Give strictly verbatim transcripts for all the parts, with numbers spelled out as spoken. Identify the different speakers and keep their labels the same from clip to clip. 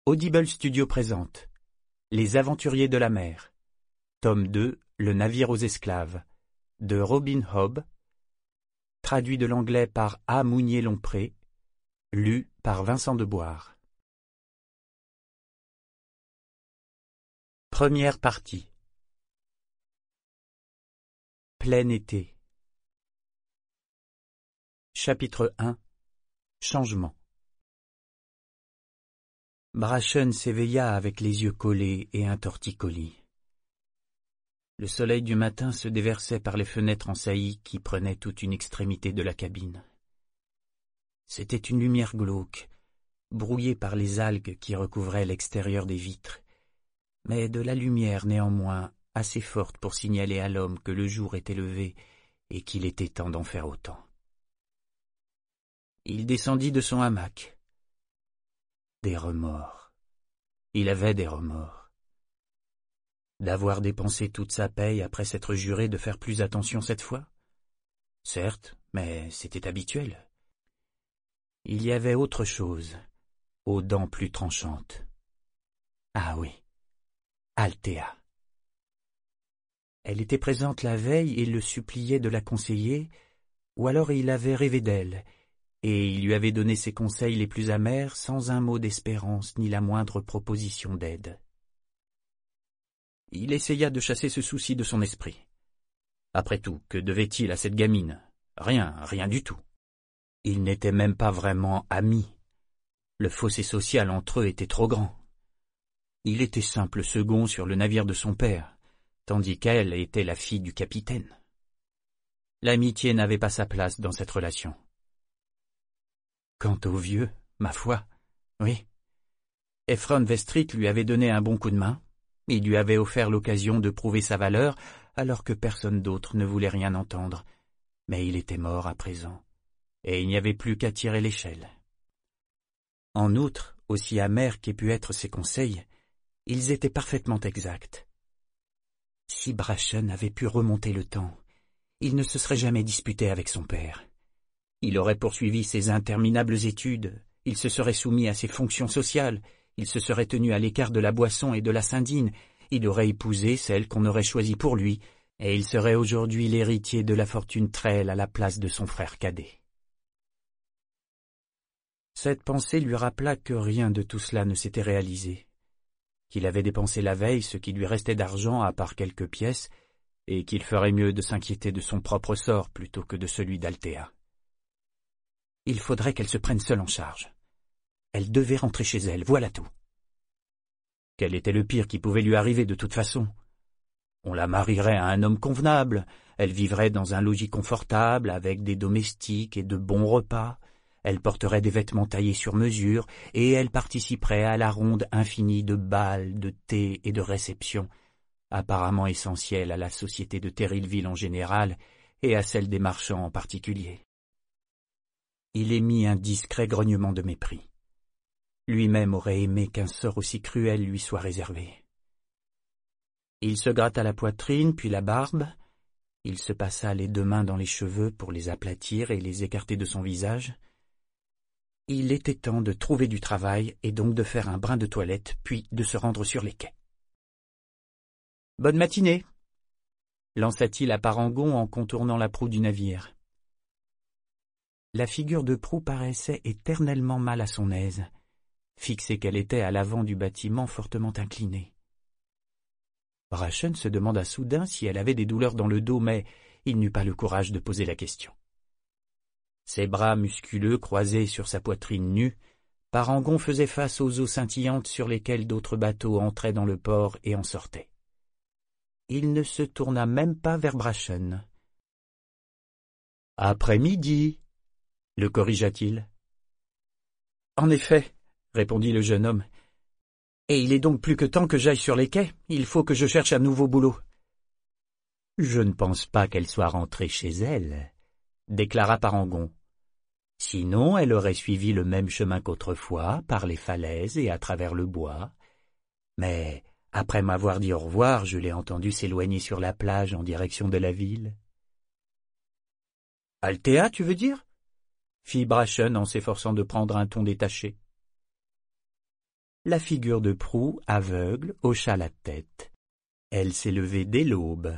Speaker 1: Audible Studio présente Les Aventuriers de la mer, tome deux, Le navire aux esclaves, de Robin Hobb, traduit de l'anglais par A. Mounier-Lompré, lu par Vincent Deboire. Première partie. Plein été. Chapitre un. Changement. Brachen s'éveilla avec les yeux collés et un torticolis. Le soleil du matin se déversait par les fenêtres en saillie qui prenaient toute une extrémité de la cabine. C'était une lumière glauque, brouillée par les algues qui recouvraient l'extérieur des vitres, mais de la lumière néanmoins assez forte pour signaler à l'homme que le jour était levé et qu'il était temps d'en faire autant. Il descendit de son hamac. Des remords. Il avait des remords. D'avoir dépensé toute sa paye après s'être juré de faire plus attention cette fois? Certes, mais c'était habituel. Il y avait autre chose, aux dents plus tranchantes. Ah oui, Althea. Elle était présente la veille et le suppliait de la conseiller, ou alors il avait rêvé d'elle, et il lui avait donné ses conseils les plus amers sans un mot d'espérance ni la moindre proposition d'aide. Il essaya de chasser ce souci de son esprit. Après tout, que devait-il à cette gamine? Rien, rien du tout. Ils n'étaient même pas vraiment amis. Le fossé social entre eux était trop grand. Il était simple second sur le navire de son père, tandis qu'elle était la fille du capitaine. L'amitié n'avait pas sa place dans cette relation. Quant au vieux, ma foi, oui. Ephron Vestrit lui avait donné un bon coup de main, il lui avait offert l'occasion de prouver sa valeur, alors que personne d'autre ne voulait rien entendre, mais il était mort à présent, et il n'y avait plus qu'à tirer l'échelle. En outre, aussi amers qu'aient pu être ses conseils, ils étaient parfaitement exacts. Si Brachen avait pu remonter le temps, il ne se serait jamais disputé avec son père. Il aurait poursuivi ses interminables études, il se serait soumis à ses fonctions sociales, il se serait tenu à l'écart de la boisson et de la sardine, il aurait épousé celle qu'on aurait choisie pour lui, et il serait aujourd'hui l'héritier de la fortune Trell à la place de son frère cadet. Cette pensée lui rappela que rien de tout cela ne s'était réalisé, qu'il avait dépensé la veille ce qui lui restait d'argent à part quelques pièces, et qu'il ferait mieux de s'inquiéter de son propre sort plutôt que de celui d'Althea. Il faudrait qu'elle se prenne seule en charge. Elle devait rentrer chez elle, voilà tout. Quel était le pire qui pouvait lui arriver de toute façon? On la marierait à un homme convenable, elle vivrait dans un logis confortable, avec des domestiques et de bons repas, elle porterait des vêtements taillés sur mesure, et elle participerait à la ronde infinie de bals, de thés et de réceptions, apparemment essentielles à la société de Terrillville en général, et à celle des marchands en particulier. Il émit un discret grognement de mépris. Lui-même aurait aimé qu'un sort aussi cruel lui soit réservé. Il se gratta la poitrine, puis la barbe. Il se passa les deux mains dans les cheveux pour les aplatir et les écarter de son visage. Il était temps de trouver du travail et donc de faire un brin de toilette, puis de se rendre sur les quais. « Bonne matinée !» lança-t-il à Parangon en contournant la proue du navire. La figure de proue paraissait éternellement mal à son aise, fixée qu'elle était à l'avant du bâtiment fortement incliné. Brachen se demanda soudain si elle avait des douleurs dans le dos, mais il n'eut pas le courage de poser la question. Ses bras musculeux croisés sur sa poitrine nue, Parangon faisait face aux eaux scintillantes sur lesquelles d'autres bateaux entraient dans le port et en sortaient. Il ne se tourna même pas vers Brachen. « Après-midi !» le corrigea-t-il. « En effet, » répondit le jeune homme, « et il est donc plus que temps que j'aille sur les quais, il faut que je cherche un nouveau boulot. »« Je ne pense pas qu'elle soit rentrée chez elle, » déclara Parangon. « Sinon elle aurait suivi le même chemin qu'autrefois, par les falaises et à travers le bois. Mais après m'avoir dit au revoir, je l'ai entendue s'éloigner sur la plage en direction de la ville. »« Althea, tu veux dire ?» fit Brachen en s'efforçant de prendre un ton détaché. La figure de proue, aveugle, hocha la tête. Elle s'est levée dès l'aube.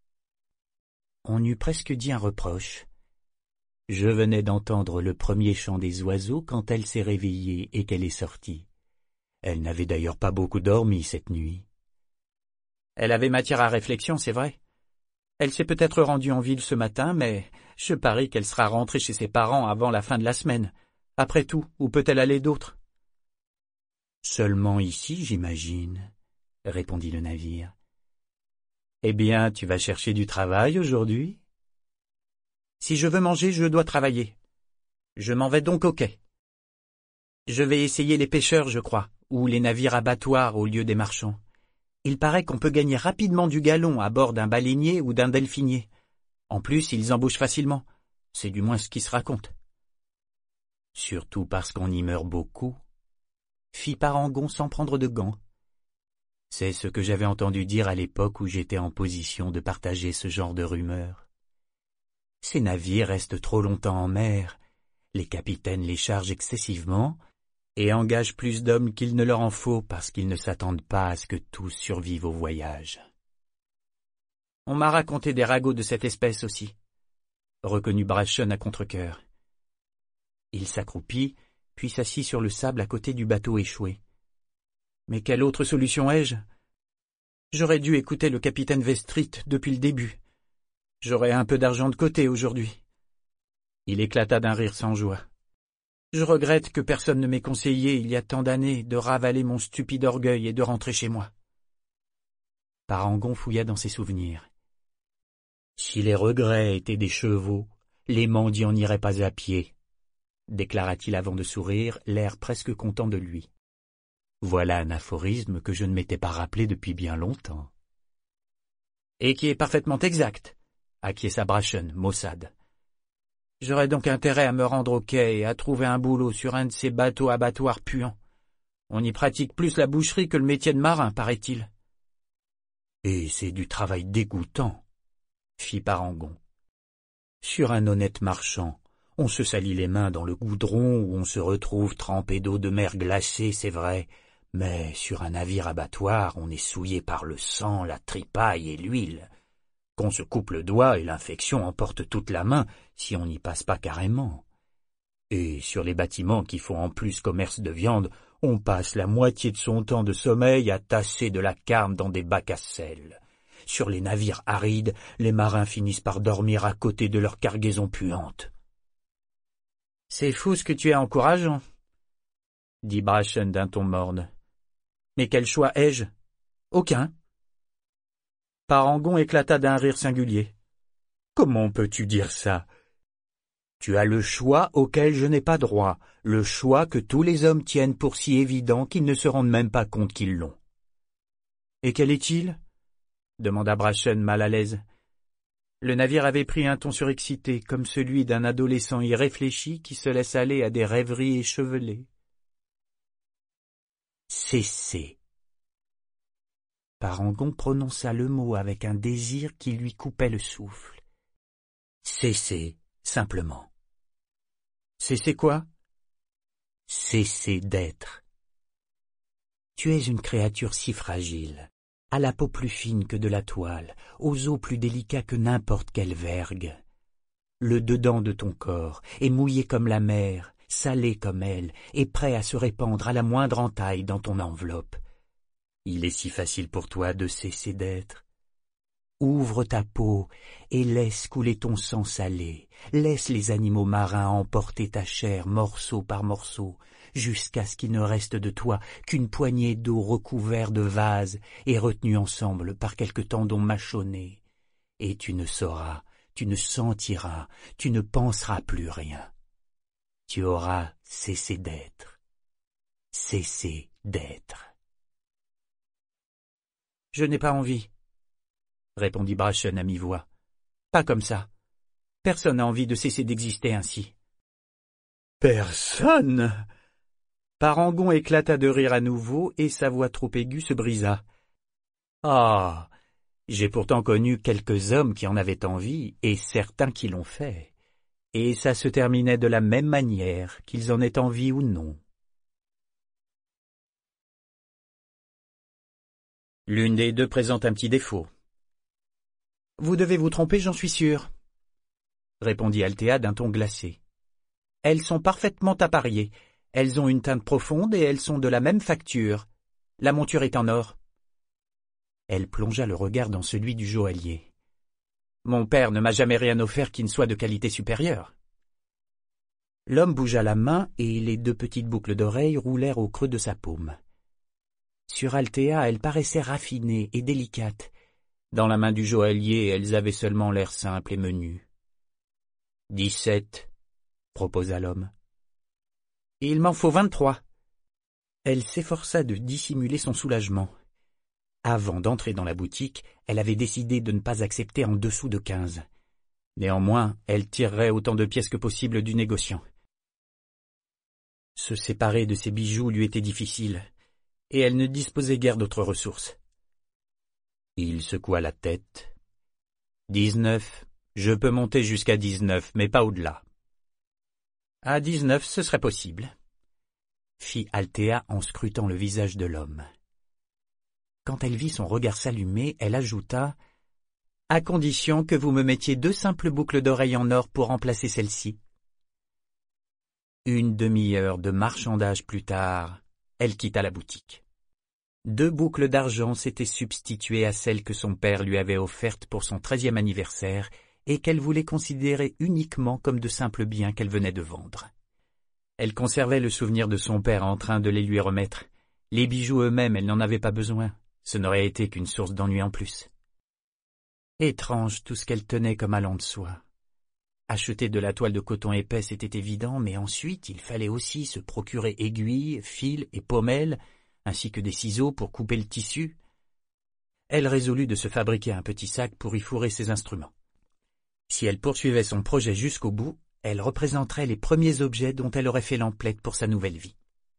Speaker 1: On eût presque dit un reproche. Je venais d'entendre le premier chant des oiseaux quand elle s'est réveillée et qu'elle est sortie. Elle n'avait d'ailleurs pas beaucoup dormi cette nuit. Elle avait matière à réflexion, c'est vrai. Elle s'est peut-être rendue en ville ce matin, mais je parie qu'elle sera rentrée chez ses parents avant la fin de la semaine. Après tout, où peut-elle aller d'autre? Seulement ici, j'imagine, répondit le navire. Eh bien, tu vas chercher du travail aujourd'hui? Si je veux manger, je dois travailler. Je m'en vais donc au quai. Je vais essayer les pêcheurs, je crois, ou les navires abattoirs au lieu des marchands. Il paraît qu'on peut gagner rapidement du galon à bord d'un baleinier ou d'un delphinier. En plus, ils embauchent facilement. C'est du moins ce qui se raconte. Surtout parce qu'on y meurt beaucoup, fit Parangon sans prendre de gants. C'est ce que j'avais entendu dire à l'époque où j'étais en position de partager ce genre de rumeurs. Ces navires restent trop longtemps en mer, les capitaines les chargent excessivement et engagent plus d'hommes qu'il ne leur en faut parce qu'ils ne s'attendent pas à ce que tous survivent au voyage. On m'a raconté des ragots de cette espèce aussi, reconnut Brachon à contre-cœur. Il s'accroupit, puis s'assit sur le sable à côté du bateau échoué. Mais quelle autre solution ai-je? J'aurais dû écouter le capitaine Vestrit depuis le début. J'aurais un peu d'argent de côté aujourd'hui. Il éclata d'un rire sans joie. Je regrette que personne ne m'ait conseillé il y a tant d'années de ravaler mon stupide orgueil et de rentrer chez moi. Parangon fouilla dans ses souvenirs. Si les regrets étaient des chevaux, les mendiants n'iraient pas à pied, déclara-t-il avant de sourire, l'air presque content de lui. Voilà un aphorisme que je ne m'étais pas rappelé depuis bien longtemps. Et qui est parfaitement exact, acquiesça Brachon, maussade. J'aurais donc intérêt à me rendre au quai et à trouver un boulot sur un de ces bateaux abattoirs puants. On y pratique plus la boucherie que le métier de marin, paraît-il. Et c'est du travail dégoûtant, fit Parangon. Sur un honnête marchand, on se salit les mains dans le goudron où on se retrouve trempé d'eau de mer glacée, c'est vrai, mais sur un navire abattoir, on est souillé par le sang, la tripaille et l'huile. Qu'on se coupe le doigt et l'infection emporte toute la main si on n'y passe pas carrément. Et sur les bâtiments qui font en plus commerce de viande, on passe la moitié de son temps de sommeil à tasser de la carne dans des bacs à sel. Sur les navires arides, les marins finissent par dormir à côté de leur cargaison puante. « C'est fou ce que tu es encourageant, » dit Brachon d'un ton morne. « Mais quel choix ai-je? Aucun. » Parangon éclata d'un rire singulier. « Comment peux-tu dire ça? Tu as le choix auquel je n'ai pas droit, le choix que tous les hommes tiennent pour si évident qu'ils ne se rendent même pas compte qu'ils l'ont. »« Et quel est-il » demanda Brachon mal à l'aise. Le navire avait pris un ton surexcité, comme celui d'un adolescent irréfléchi qui se laisse aller à des rêveries échevelées. « Cessez. » Parangon prononça le mot avec un désir qui lui coupait le souffle. « Cessez, simplement. »« Cessez quoi ?»« Cessez d'être. Tu es une créature si fragile, à la peau plus fine que de la toile, aux os plus délicats que n'importe quelle vergue. Le dedans de ton corps est mouillé comme la mer, salé comme elle, et prêt à se répandre à la moindre entaille dans ton enveloppe. Il est si facile pour toi de cesser d'être. Ouvre ta peau et laisse couler ton sang salé, laisse les animaux marins emporter ta chair morceau par morceau, jusqu'à ce qu'il ne reste de toi qu'une poignée d'eau recouverte de vases et retenue ensemble par quelques tendons mâchonnés. Et tu ne sauras, tu ne sentiras, tu ne penseras plus rien. Tu auras cessé d'être. Cessé d'être. Je n'ai pas envie, répondit Brachon à mi-voix. Pas comme ça. Personne n'a envie de cesser d'exister ainsi. Personne? Parangon éclata de rire à nouveau et sa voix trop aiguë se brisa. Ah, j'ai pourtant connu quelques hommes qui en avaient envie et certains qui l'ont fait. Et ça se terminait de la même manière, qu'ils en aient envie ou non. L'une des deux présente un petit défaut. Vous devez vous tromper, j'en suis sûr, répondit Althea d'un ton glacé. Elles sont parfaitement appariées. Elles ont une teinte profonde et elles sont de la même facture. La monture est en or. Elle plongea le regard dans celui du joaillier. Mon père ne m'a jamais rien offert qui ne soit de qualité supérieure. L'homme bougea la main et les deux petites boucles d'oreilles roulèrent au creux de sa paume. Sur Althea, elles paraissaient raffinées et délicates. Dans la main du joaillier, elles avaient seulement l'air simple et menu. « Dix-sept, » proposa l'homme. « Il m'en faut vingt-trois. » Elle s'efforça de dissimuler son soulagement. Avant d'entrer dans la boutique, elle avait décidé de ne pas accepter en dessous de quinze. Néanmoins, elle tirerait autant de pièces que possible du négociant. Se séparer de ses bijoux lui était difficile, et elle ne disposait guère d'autres ressources. Il secoua la tête. « Dix-neuf, je peux monter jusqu'à dix-neuf, mais pas au-delà. »« À dix-neuf, ce serait possible, » fit Althea en scrutant le visage de l'homme. Quand elle vit son regard s'allumer, elle ajouta « À condition que vous me mettiez deux simples boucles d'oreilles en or pour remplacer celles-ci. » Une demi-heure de marchandage plus tard, elle quitta la boutique. Deux boucles d'argent s'étaient substituées à celles que son père lui avait offertes pour son treizième anniversaire et qu'elle voulait considérer uniquement comme de simples biens qu'elle venait de vendre. Elle conservait le souvenir de son père en train de les lui remettre. Les bijoux eux-mêmes, elle n'en avait pas besoin. Ce n'aurait été qu'une source d'ennui en plus. Étrange tout ce qu'elle tenait comme allant de soie. Acheter de la toile de coton épais était évident, mais ensuite il fallait aussi se procurer aiguilles, fils et pommelles, ainsi que des ciseaux pour couper le tissu. Elle résolut de se fabriquer un petit sac pour y fourrer ses instruments. Si elle poursuivait son projet jusqu'au bout, elle représenterait les premiers objets dont elle aurait fait l'emplette pour sa nouvelle vie.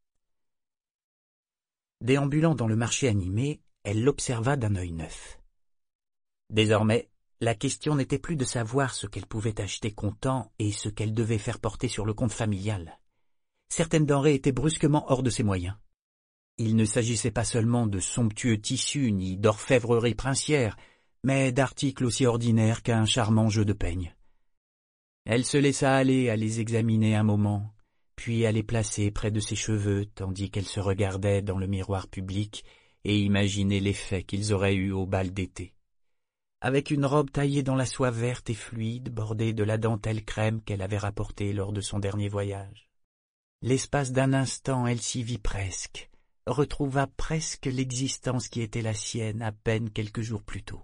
Speaker 1: Déambulant dans le marché animé, elle l'observa d'un œil neuf. Désormais, la question n'était plus de savoir ce qu'elle pouvait acheter comptant et ce qu'elle devait faire porter sur le compte familial. Certaines denrées étaient brusquement hors de ses moyens. Il ne s'agissait pas seulement de somptueux tissus ni d'orfèvrerie princière, mais d'articles aussi ordinaires qu'un charmant jeu de peignes. Elle se laissa aller à les examiner un moment, puis à les placer près de ses cheveux tandis qu'elle se regardait dans le miroir public et imaginait l'effet qu'ils auraient eu au bal d'été. Avec une robe taillée dans la soie verte et fluide, bordée de la dentelle crème qu'elle avait rapportée lors de son dernier voyage. L'espace d'un instant, elle s'y vit presque, retrouva presque l'existence qui était la sienne à peine quelques jours plus tôt.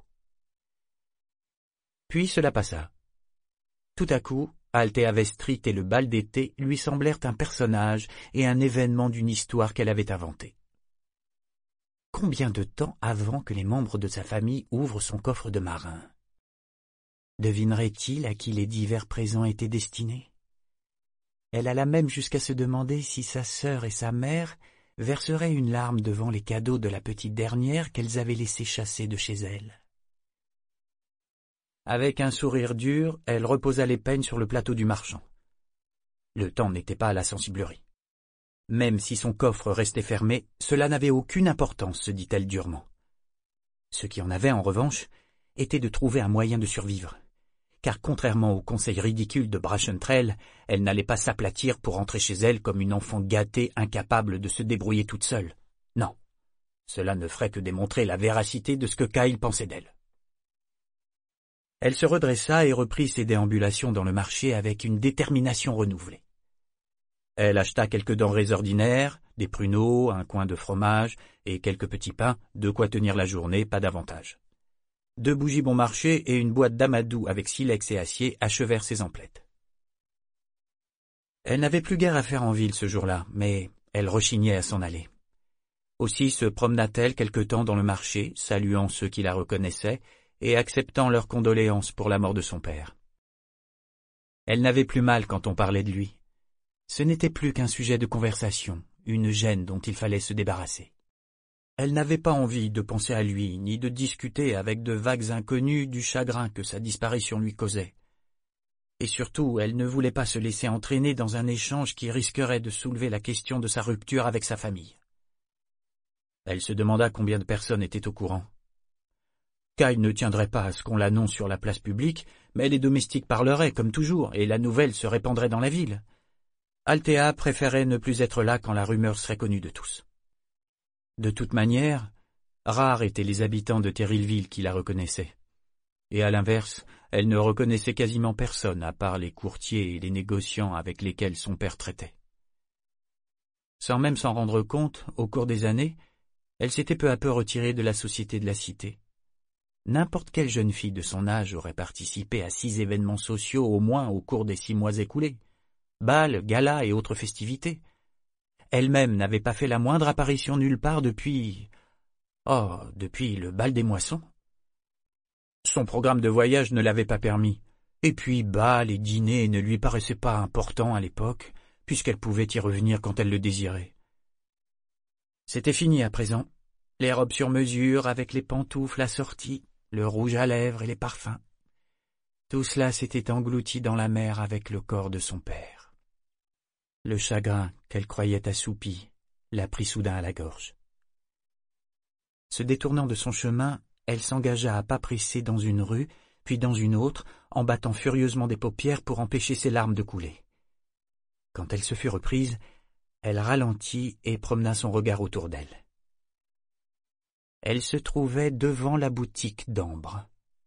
Speaker 1: Puis cela passa. Tout à coup, Althea Weststreet et le bal d'été lui semblèrent un personnage et un événement d'une histoire qu'elle avait inventée. Combien de temps avant que les membres de sa famille ouvrent son coffre de marin? Devinerait-il à qui les divers présents étaient destinés? Elle alla même jusqu'à se demander si sa sœur et sa mère verseraient une larme devant les cadeaux de la petite dernière qu'elles avaient laissé chasser de chez elle. Avec un sourire dur, elle reposa les peignes sur le plateau du marchand. Le temps n'était pas à la sensiblerie. Même si son coffre restait fermé, cela n'avait aucune importance, se dit-elle durement. Ce qui en avait, en revanche, était de trouver un moyen de survivre. Car contrairement aux conseils ridicules de Brachentrell, elle n'allait pas s'aplatir pour rentrer chez elle comme une enfant gâtée incapable de se débrouiller toute seule. Non, cela ne ferait que démontrer la véracité de ce que Kyle pensait d'elle. Elle se redressa et reprit ses déambulations dans le marché avec une détermination renouvelée. Elle acheta quelques denrées ordinaires, des pruneaux, un coin de fromage et quelques petits pains, de quoi tenir la journée, pas davantage. Deux bougies bon marché et une boîte d'amadou avec silex et acier achevèrent ses emplettes. Elle n'avait plus guère à faire en ville ce jour-là, mais elle rechignait à s'en aller. Aussi se promena-t-elle quelque temps dans le marché, saluant ceux qui la reconnaissaient et acceptant leurs condoléances pour la mort de son père. Elle n'avait plus mal quand on parlait de lui. Ce n'était plus qu'un sujet de conversation, une gêne dont il fallait se débarrasser. Elle n'avait pas envie de penser à lui, ni de discuter avec de vagues inconnus du chagrin que sa disparition lui causait. Et surtout, elle ne voulait pas se laisser entraîner dans un échange qui risquerait de soulever la question de sa rupture avec sa famille. Elle se demanda combien de personnes étaient au courant. Kyle ne tiendrait pas à ce qu'on l'annonce sur la place publique, mais les domestiques parleraient comme toujours, et la nouvelle se répandrait dans la ville. Althea préférait ne plus être là quand la rumeur serait connue de tous. De toute manière, rares étaient les habitants de Terrillville qui la reconnaissaient. Et à l'inverse, elle ne reconnaissait quasiment personne à part les courtiers et les négociants avec lesquels son père traitait. Sans même s'en rendre compte, au cours des années, elle s'était peu à peu retirée de la société de la cité. N'importe quelle jeune fille de son âge aurait participé à six événements sociaux au moins au cours des six mois écoulés. Bals, galas et autres festivités. Elle-même n'avait pas fait la moindre apparition nulle part depuis... Oh, depuis le bal des moissons. Son programme de voyage ne l'avait pas permis. Et puis bals et dîners ne lui paraissaient pas importants à l'époque, puisqu'elle pouvait y revenir quand elle le désirait. C'était fini à présent. Les robes sur mesure avec les pantoufles assorties, le rouge à lèvres et les parfums. Tout cela s'était englouti dans la mer avec le corps de son père. Le chagrin qu'elle croyait assoupi la prit soudain à la gorge. Se détournant de son chemin, elle s'engagea à pas pressés dans une rue, puis dans une autre, en battant furieusement des paupières pour empêcher ses larmes de couler. Quand elle se fut reprise, elle ralentit et promena son regard autour d'elle. Elle se trouvait devant la boutique d'Ambre.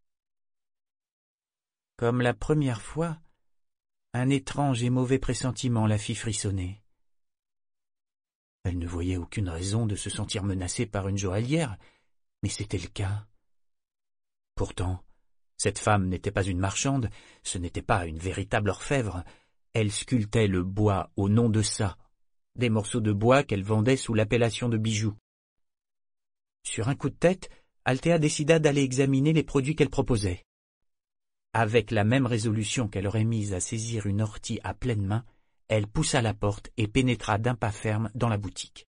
Speaker 1: Comme la première fois, un étrange et mauvais pressentiment la fit frissonner. Elle ne voyait aucune raison de se sentir menacée par une joaillière, mais c'était le cas. Pourtant, cette femme n'était pas une marchande, ce n'était pas une véritable orfèvre. Elle sculptait le bois au nom de ça, des morceaux de bois qu'elle vendait sous l'appellation de bijoux. Sur un coup de tête, Althea décida d'aller examiner les produits qu'elle proposait. Avec la même résolution qu'elle aurait mise à saisir une ortie à pleine main, elle poussa la porte et pénétra d'un pas ferme dans la boutique.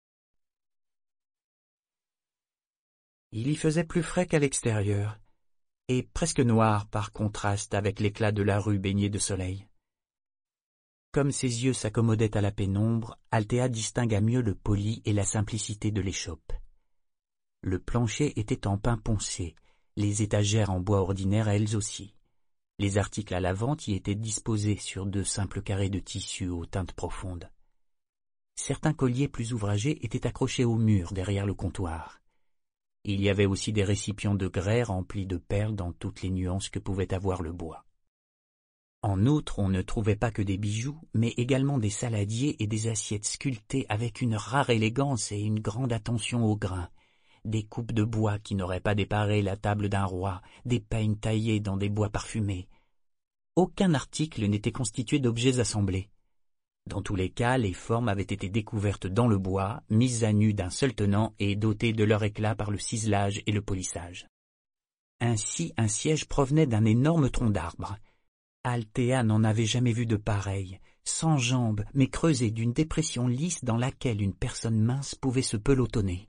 Speaker 1: Il y faisait plus frais qu'à l'extérieur, et presque noir par contraste avec l'éclat de la rue baignée de soleil. Comme ses yeux s'accommodaient à la pénombre, Althea distingua mieux le poli et la simplicité de l'échoppe. Le plancher était en pin poncé, les étagères en bois ordinaire elles aussi. Les articles à la vente y étaient disposés sur de simples carrés de tissu aux teintes profondes. Certains colliers plus ouvragés étaient accrochés au mur derrière le comptoir. Il y avait aussi des récipients de grès remplis de perles dans toutes les nuances que pouvait avoir le bois. En outre, on ne trouvait pas que des bijoux, mais également des saladiers et des assiettes sculptées avec une rare élégance et une grande attention au grain, des coupes de bois qui n'auraient pas déparé la table d'un roi, des peignes taillés dans des bois parfumés. Aucun article n'était constitué d'objets assemblés. Dans tous les cas, les formes avaient été découvertes dans le bois, mises à nu d'un seul tenant et dotées de leur éclat par le ciselage et le polissage. Ainsi, un siège provenait d'un énorme tronc d'arbre. Althea n'en avait jamais vu de pareil, sans jambes, mais creusé d'une dépression lisse dans laquelle une personne mince pouvait se pelotonner.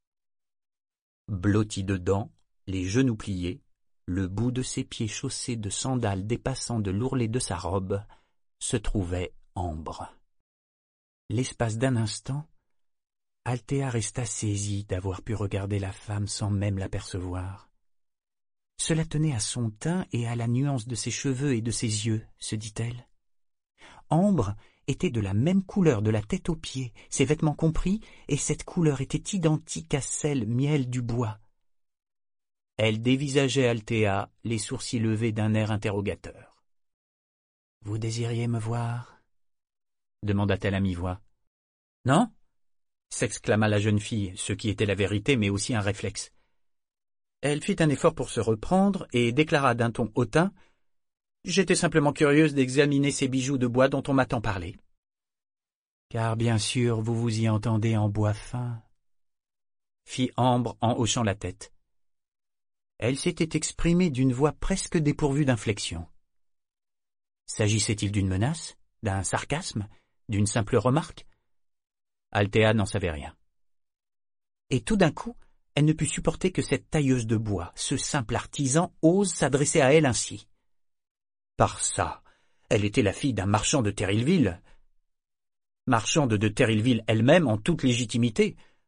Speaker 1: Blotti dedans, les genoux pliés, le bout de ses pieds chaussés de sandales dépassant de l'ourlet de sa robe, se trouvait Ambre. L'espace d'un instant, Althea resta saisie d'avoir pu regarder la femme sans même l'apercevoir. Cela tenait à son teint et à la nuance de ses cheveux et de ses yeux, se dit-elle. Ambre était de la même couleur de la tête aux pieds, ses vêtements compris, et cette couleur était identique à celle miel du bois. Elle dévisageait Althea, les sourcils levés d'un air interrogateur. « Vous désiriez me voir ?» demanda-t-elle à mi-voix. « Non ?» s'exclama la jeune fille, ce qui était la vérité mais aussi un réflexe. Elle fit un effort pour se reprendre et déclara d'un ton hautain « J'étais simplement curieuse d'examiner ces bijoux de bois dont on m'a tant parlé. »« Car bien sûr vous vous y entendez en bois fin, » fit Ambre en hochant la tête. Elle s'était exprimée d'une voix presque dépourvue d'inflexion. S'agissait-il d'une menace, d'un sarcasme, d'une simple remarque? Althea n'en savait rien. Et tout d'un coup, elle ne put supporter que cette tailleuse de bois, ce simple artisan, ose s'adresser à elle ainsi. Par ça, elle était la fille d'un marchand de Terrillville. Marchande de Terrillville elle-même en toute légitimité,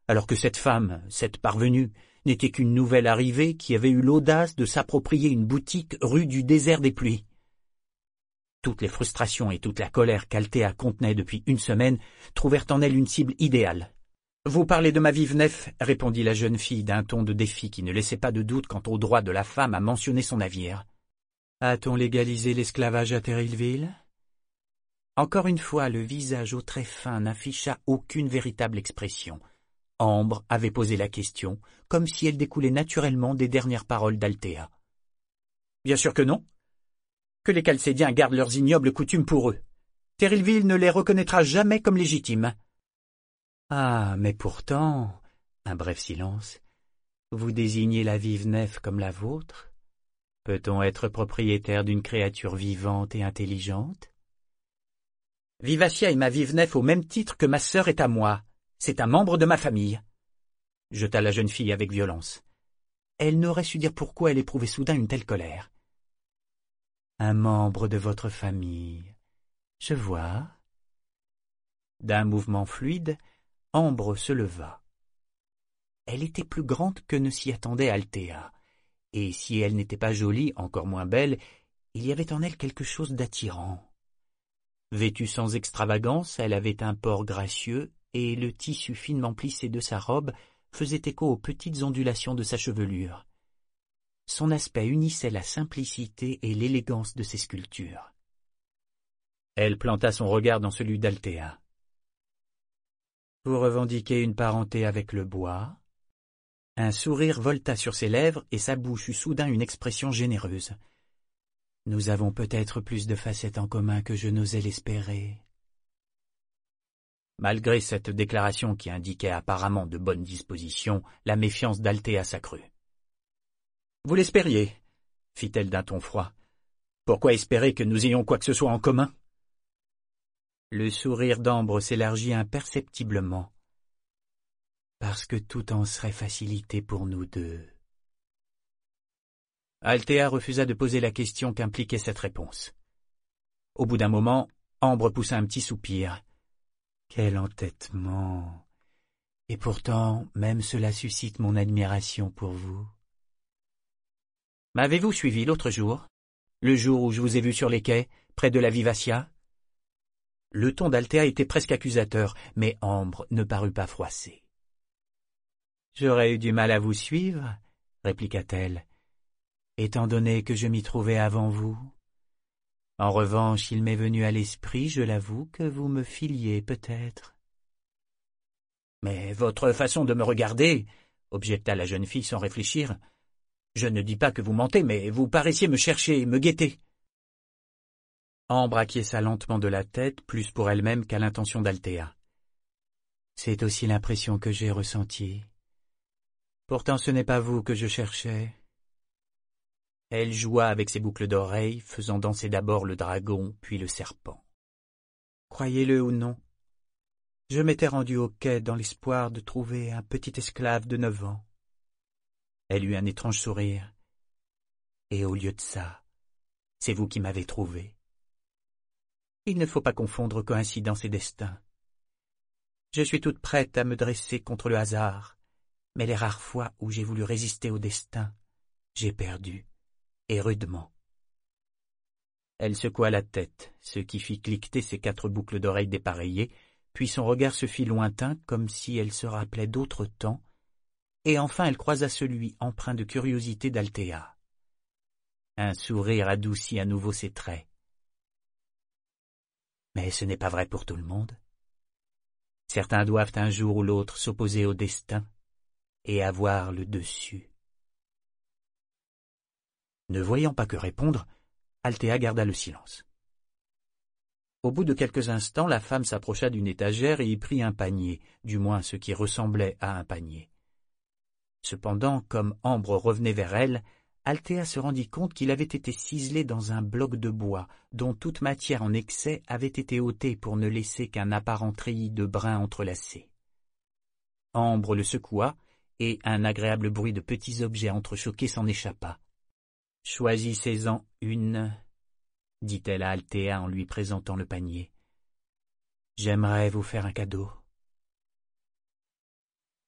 Speaker 1: alors que cette femme, cette parvenue, n'était qu'une nouvelle arrivée qui avait eu l'audace de s'approprier une boutique rue du désert des pluies. Toutes les frustrations et toute la colère qu'Althea contenait depuis une semaine trouvèrent en elle une cible idéale. « Vous parlez de ma vive nef » répondit la jeune fille d'un ton de défi qui ne laissait pas de doute quant au droit de la femme à mentionner son navire. « A-t-on légalisé l'esclavage à Terrillville » Encore une fois, le visage au trait fin n'afficha aucune véritable expression. Ambre avait posé la question, comme si elle découlait naturellement des dernières paroles d'Althea. « Bien sûr que non. Que les Chalcédiens gardent leurs ignobles coutumes pour eux. Terrillville ne les reconnaîtra jamais comme légitimes. » Ah, mais pourtant, un bref silence, vous désignez la vive nef comme la vôtre? Peut-on être propriétaire d'une créature vivante et intelligente? Vivacia est ma vive nef au même titre que ma sœur est à moi. C'est un membre de ma famille, jeta la jeune fille avec violence. Elle n'aurait su dire pourquoi elle éprouvait soudain une telle colère. Un membre de votre famille, je vois. D'un mouvement fluide, Ambre se leva. Elle était plus grande que ne s'y attendait Althea, et si elle n'était pas jolie, encore moins belle, il y avait en elle quelque chose d'attirant. Vêtue sans extravagance, elle avait un port gracieux, et le tissu finement plissé de sa robe faisait écho aux petites ondulations de sa chevelure. Son aspect unissait la simplicité et l'élégance de ses sculptures. Elle planta son regard dans celui d'Althea. « Vous revendiquez une parenté avec le bois ?» Un sourire volta sur ses lèvres et sa bouche eut soudain une expression généreuse. « Nous avons peut-être plus de facettes en commun que je n'osais l'espérer. » Malgré cette déclaration qui indiquait apparemment de bonnes dispositions, la méfiance d'Althea s'accrut. « Vous l'espériez, fit-elle d'un ton froid. Pourquoi espérer que nous ayons quoi que ce soit en commun? Le sourire d'Ambre s'élargit imperceptiblement. Parce que tout en serait facilité pour nous deux. Althea refusa de poser la question qu'impliquait cette réponse. Au bout d'un moment, Ambre poussa un petit soupir. Quel entêtement! Et pourtant, même cela suscite mon admiration pour vous. M'avez-vous suivi l'autre jour? Le jour où je vous ai vu sur les quais, près de la Vivacia? Le ton d'Althea était presque accusateur, mais Ambre ne parut pas froissée. J'aurais eu du mal à vous suivre, répliqua-t-elle, étant donné que je m'y trouvais avant vous. En revanche, il m'est venu à l'esprit, je l'avoue, que vous me filiez peut-être. Mais votre façon de me regarder, objecta la jeune fille sans réfléchir. Je ne dis pas que vous mentez, mais vous paraissiez me chercher, me guetter. Ambre acquiesça lentement de la tête, plus pour elle-même qu'à l'intention d'Althea. C'est aussi l'impression que j'ai ressentie. Pourtant ce n'est pas vous que je cherchais. Elle joua avec ses boucles d'oreilles, faisant danser d'abord le dragon, puis le serpent. Croyez-le ou non, je m'étais rendu au quai dans l'espoir de trouver un petit esclave de neuf ans. Elle eut un étrange sourire. Et au lieu de ça, c'est vous qui m'avez trouvé. Il ne faut pas confondre coïncidence et destin. Je suis toute prête à me dresser contre le hasard, mais les rares fois où j'ai voulu résister au destin, j'ai perdu. Et rudement. Elle secoua la tête, ce qui fit cliqueter ses quatre boucles d'oreilles dépareillées, puis son regard se fit lointain comme si elle se rappelait d'autres temps, et enfin elle croisa celui empreint de curiosité d'Althea. Un sourire adoucit à nouveau ses traits. Mais ce n'est pas vrai pour tout le monde. Certains doivent un jour ou l'autre s'opposer au destin et avoir le dessus. Ne voyant pas que répondre, Althea garda le silence. Au bout de quelques instants, la femme s'approcha d'une étagère et y prit un panier, du moins ce qui ressemblait à un panier. Cependant, comme Ambre revenait vers elle, Althea se rendit compte qu'il avait été ciselé dans un bloc de bois, dont toute matière en excès avait été ôtée pour ne laisser qu'un apparent treillis de brins entrelacés. Ambre le secoua, et un agréable bruit de petits objets entrechoqués s'en échappa. « Choisissez-en une, » dit-elle à Althea en lui présentant le panier. « J'aimerais vous faire un cadeau. »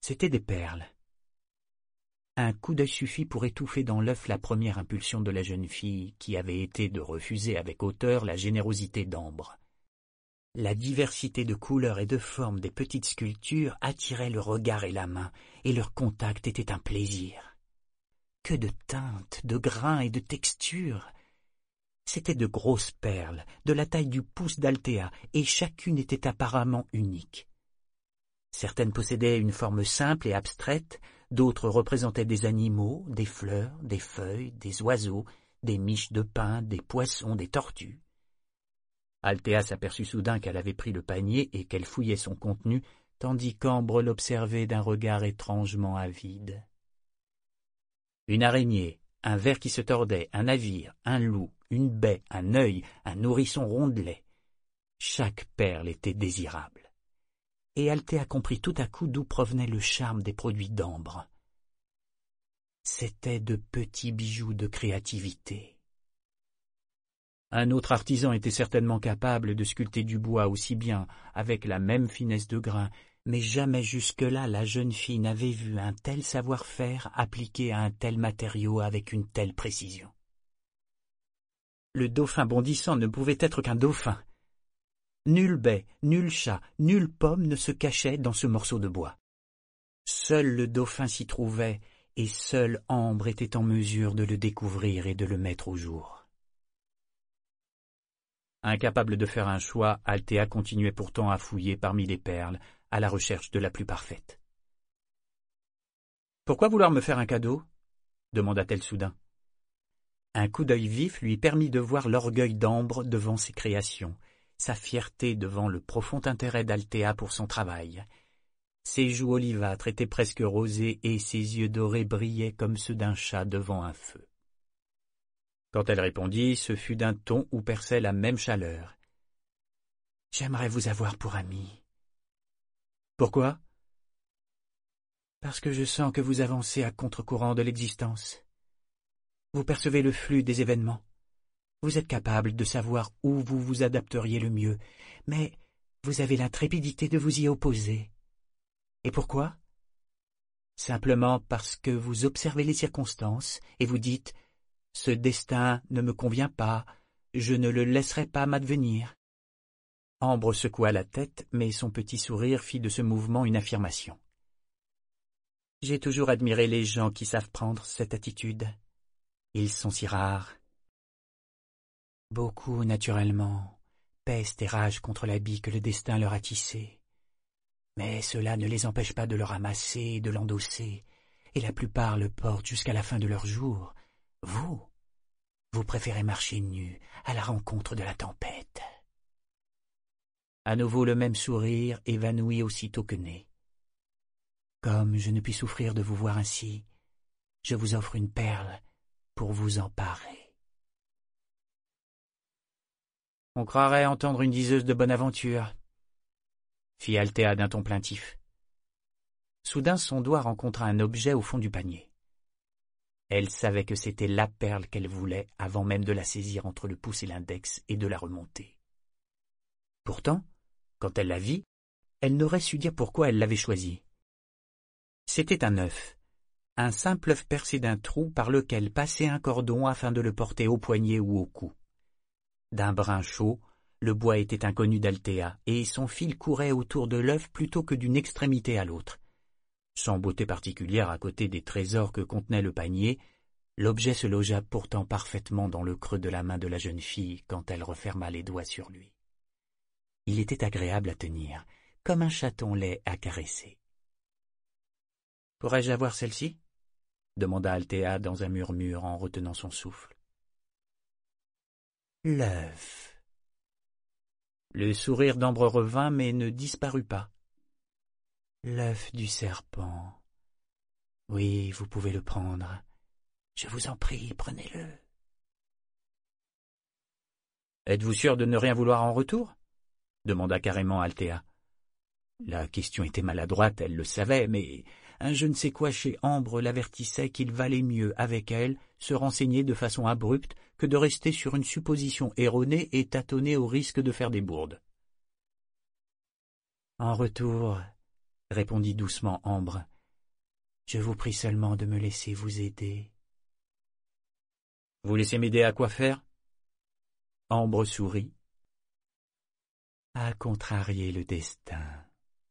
Speaker 1: C'étaient des perles. Un coup d'œil suffit pour étouffer dans l'œuf la première impulsion de la jeune fille, qui avait été de refuser avec hauteur la générosité d'Ambre. La diversité de couleurs et de formes des petites sculptures attirait le regard et la main, et leur contact était un plaisir. Que de teintes, de grains et de textures! C'étaient de grosses perles, de la taille du pouce d'Althea, et chacune était apparemment unique. Certaines possédaient une forme simple et abstraite, d'autres représentaient des animaux, des fleurs, des feuilles, des oiseaux, des miches de pain, des poissons, des tortues. Althea s'aperçut soudain qu'elle avait pris le panier et qu'elle fouillait son contenu, tandis qu'Ambre l'observait d'un regard étrangement avide. Une araignée, un ver qui se tordait, un navire, un loup, une baie, un œil, un nourrisson rondelet. Chaque perle était désirable. Et Althea comprit tout à coup d'où provenait le charme des produits d'Ambre. C'étaient de petits bijoux de créativité. Un autre artisan était certainement capable de sculpter du bois aussi bien, avec la même finesse de grain, mais jamais jusque-là la jeune fille n'avait vu un tel savoir-faire appliqué à un tel matériau avec une telle précision. Le dauphin bondissant ne pouvait être qu'un dauphin. Nulle baie, nul chat, nulle pomme ne se cachait dans ce morceau de bois. Seul le dauphin s'y trouvait, et seule Ambre était en mesure de le découvrir et de le mettre au jour. Incapable de faire un choix, Althea continuait pourtant à fouiller parmi les perles, à la recherche de la plus parfaite. « Pourquoi vouloir me faire un cadeau ?» demanda-t-elle soudain. Un coup d'œil vif lui permit de voir l'orgueil d'Ambre devant ses créations, sa fierté devant le profond intérêt d'Althea pour son travail. Ses joues olivâtres étaient presque rosées et ses yeux dorés brillaient comme ceux d'un chat devant un feu. Quand elle répondit, ce fut d'un ton où perçait la même chaleur. « J'aimerais vous avoir pour ami. »« Pourquoi ?»« Parce que je sens que vous avancez à contre-courant de l'existence. Vous percevez le flux des événements. Vous êtes capable de savoir où vous vous adapteriez le mieux, mais vous avez l'intrépidité de vous y opposer. Et pourquoi? Simplement parce que vous observez les circonstances et vous dites « Ce destin ne me convient pas, je ne le laisserai pas m'advenir. » Ambre secoua la tête, mais son petit sourire fit de ce mouvement une affirmation. « J'ai toujours admiré les gens qui savent prendre cette attitude. Ils sont si rares. » Beaucoup, naturellement, peste et rage contre l'habit que le destin leur a tissé. Mais cela ne les empêche pas de le ramasser et de l'endosser, et la plupart le portent jusqu'à la fin de leur jour. Vous, vous préférez marcher nus à la rencontre de la tempête. À nouveau le même sourire, évanoui aussitôt que né. Comme je ne puis souffrir de vous voir ainsi, je vous offre une perle pour vous emparer. On croirait entendre une diseuse de bonne aventure, fit Althea d'un ton plaintif. Soudain son doigt rencontra un objet au fond du panier. Elle savait que c'était la perle qu'elle voulait avant même de la saisir entre le pouce et l'index et de la remonter. Pourtant, quand elle la vit, elle n'aurait su dire pourquoi elle l'avait choisie. C'était un œuf, un simple œuf percé d'un trou par lequel passait un cordon afin de le porter au poignet ou au cou. D'un brin chaud, le bois était inconnu d'Althea, et son fil courait autour de l'œuf plutôt que d'une extrémité à l'autre. Sans beauté particulière à côté des trésors que contenait le panier, l'objet se logea pourtant parfaitement dans le creux de la main de la jeune fille quand elle referma les doigts sur lui. Il était agréable à tenir, comme un chaton laid à caresser. « Pourrais-je avoir celle-ci » demanda Althea dans un murmure en retenant son souffle. L'œuf. Le sourire d'Ambre revint mais ne disparut pas. L'œuf du serpent. Oui, vous pouvez le prendre. Je vous en prie, prenez-le. Êtes-vous sûr de ne rien vouloir en retour? Demanda carrément Althea. La question était maladroite, elle le savait, mais un je ne sais quoi chez Ambre l'avertissait qu'il valait mieux, avec elle, se renseigner de façon abrupte que de rester sur une supposition erronée et tâtonner au risque de faire des bourdes. « En retour, » répondit doucement Ambre, Je vous prie seulement de me laisser vous aider. » « Vous laissez m'aider à quoi faire ?» Ambre sourit. « À contrarier le destin. »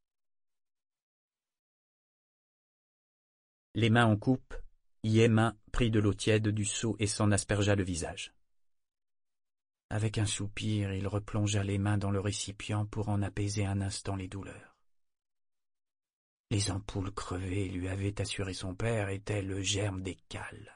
Speaker 1: Les mains en coupe, Yémin prit de l'eau tiède du seau et s'en aspergea le visage. Avec un soupir, il replongea les mains dans le récipient pour en apaiser un instant les douleurs. Les ampoules crevées, lui avait assuré son père, étaient le germe des cales.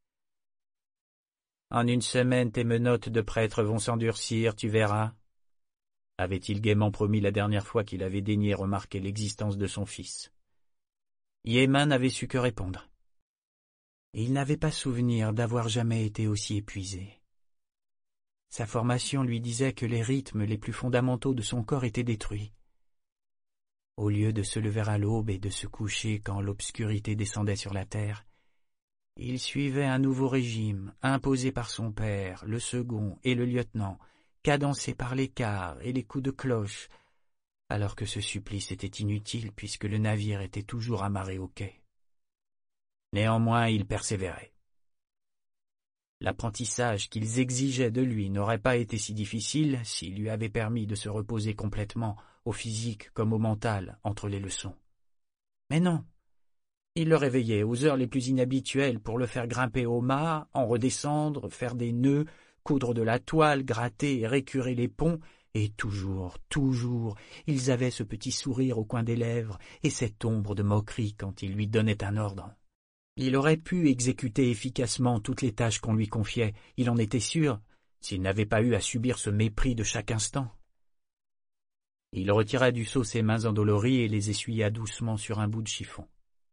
Speaker 1: « En une semaine, tes menottes de prêtre vont s'endurcir, tu verras, » avait-il gaiement promis la dernière fois qu'il avait daigné remarquer l'existence de son fils. Yémin n'avait su que répondre. Il n'avait pas souvenir d'avoir jamais été aussi épuisé. Sa formation lui disait que les rythmes les plus fondamentaux de son corps étaient détruits. Au lieu de se lever à l'aube et de se coucher quand l'obscurité descendait sur la terre, il suivait un nouveau régime, imposé par son père, le second et le lieutenant, cadencé par les quarts et les coups de cloche, alors que ce supplice était inutile puisque le navire était toujours amarré au quai. Néanmoins, il persévérait. L'apprentissage qu'ils exigeaient de lui n'aurait pas été si difficile s'il lui avait permis de se reposer complètement, au physique comme au mental, entre les leçons. Mais non, il le réveillait aux heures les plus inhabituelles pour le faire grimper au mât, en redescendre, faire des nœuds, coudre de la toile, gratter et récurer les ponts, et toujours, toujours, ils avaient ce petit sourire au coin des lèvres et cette ombre de moquerie quand il lui donnait un ordre. Il aurait pu exécuter efficacement toutes les tâches qu'on lui confiait, il en était sûr, s'il n'avait pas eu à subir ce mépris de chaque instant. Il retira du seau ses mains endolories et les essuya doucement sur un bout de chiffon.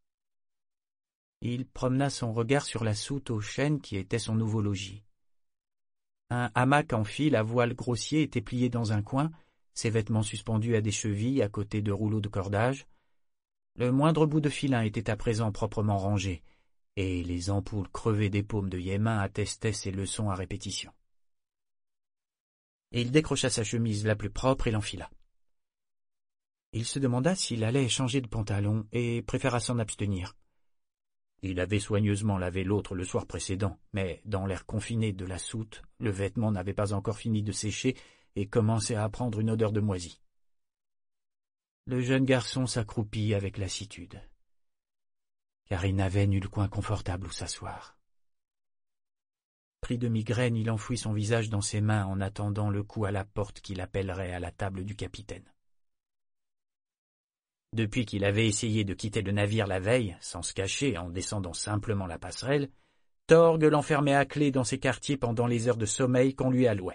Speaker 1: Il promena son regard sur la soute aux chênes qui était son nouveau logis. Un hamac en fil à voile grossier était plié dans un coin, ses vêtements suspendus à des chevilles à côté de rouleaux de cordage. Le moindre bout de filin était à présent proprement rangé, et les ampoules crevées des paumes de Yémin attestaient ses leçons à répétition. Il décrocha sa chemise la plus propre et l'enfila. Il se demanda s'il allait changer de pantalon et préféra s'en abstenir. Il avait soigneusement lavé l'autre le soir précédent, mais dans l'air confiné de la soute, le vêtement n'avait pas encore fini de sécher et commençait à prendre une odeur de moisi. Le jeune garçon s'accroupit avec lassitude, car il n'avait nul coin confortable où s'asseoir. Pris de migraine, il enfouit son visage dans ses mains en attendant le coup à la porte qui l'appellerait à la table du capitaine. Depuis qu'il avait essayé de quitter le navire la veille, sans se cacher, en descendant simplement la passerelle, Torg l'enfermait à clé dans ses quartiers pendant les heures de sommeil qu'on lui allouait.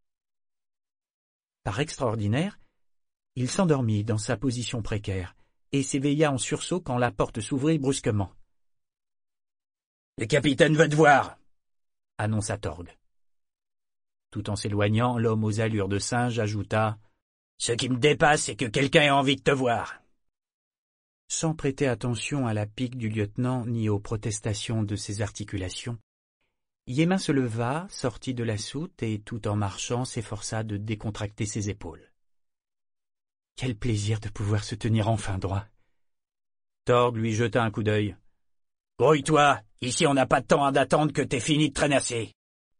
Speaker 1: Par extraordinaire, il s'endormit dans sa position précaire et s'éveilla en sursaut quand la porte s'ouvrit brusquement. « Le capitaine veut te voir !» annonça Torg. Tout en s'éloignant, l'homme aux allures de singe ajouta « Ce qui me dépasse, c'est que quelqu'un ait envie de te voir !» Sans prêter attention à la pique du lieutenant ni aux protestations de ses articulations, Yémin se leva, sortit de la soute et, tout en marchant, s'efforça de décontracter ses épaules. Quel plaisir de pouvoir se tenir enfin droit. Torg lui jeta un coup d'œil. « Grouille-toi, ici on n'a pas de temps à d'attendre que t'aies fini de traînasser. »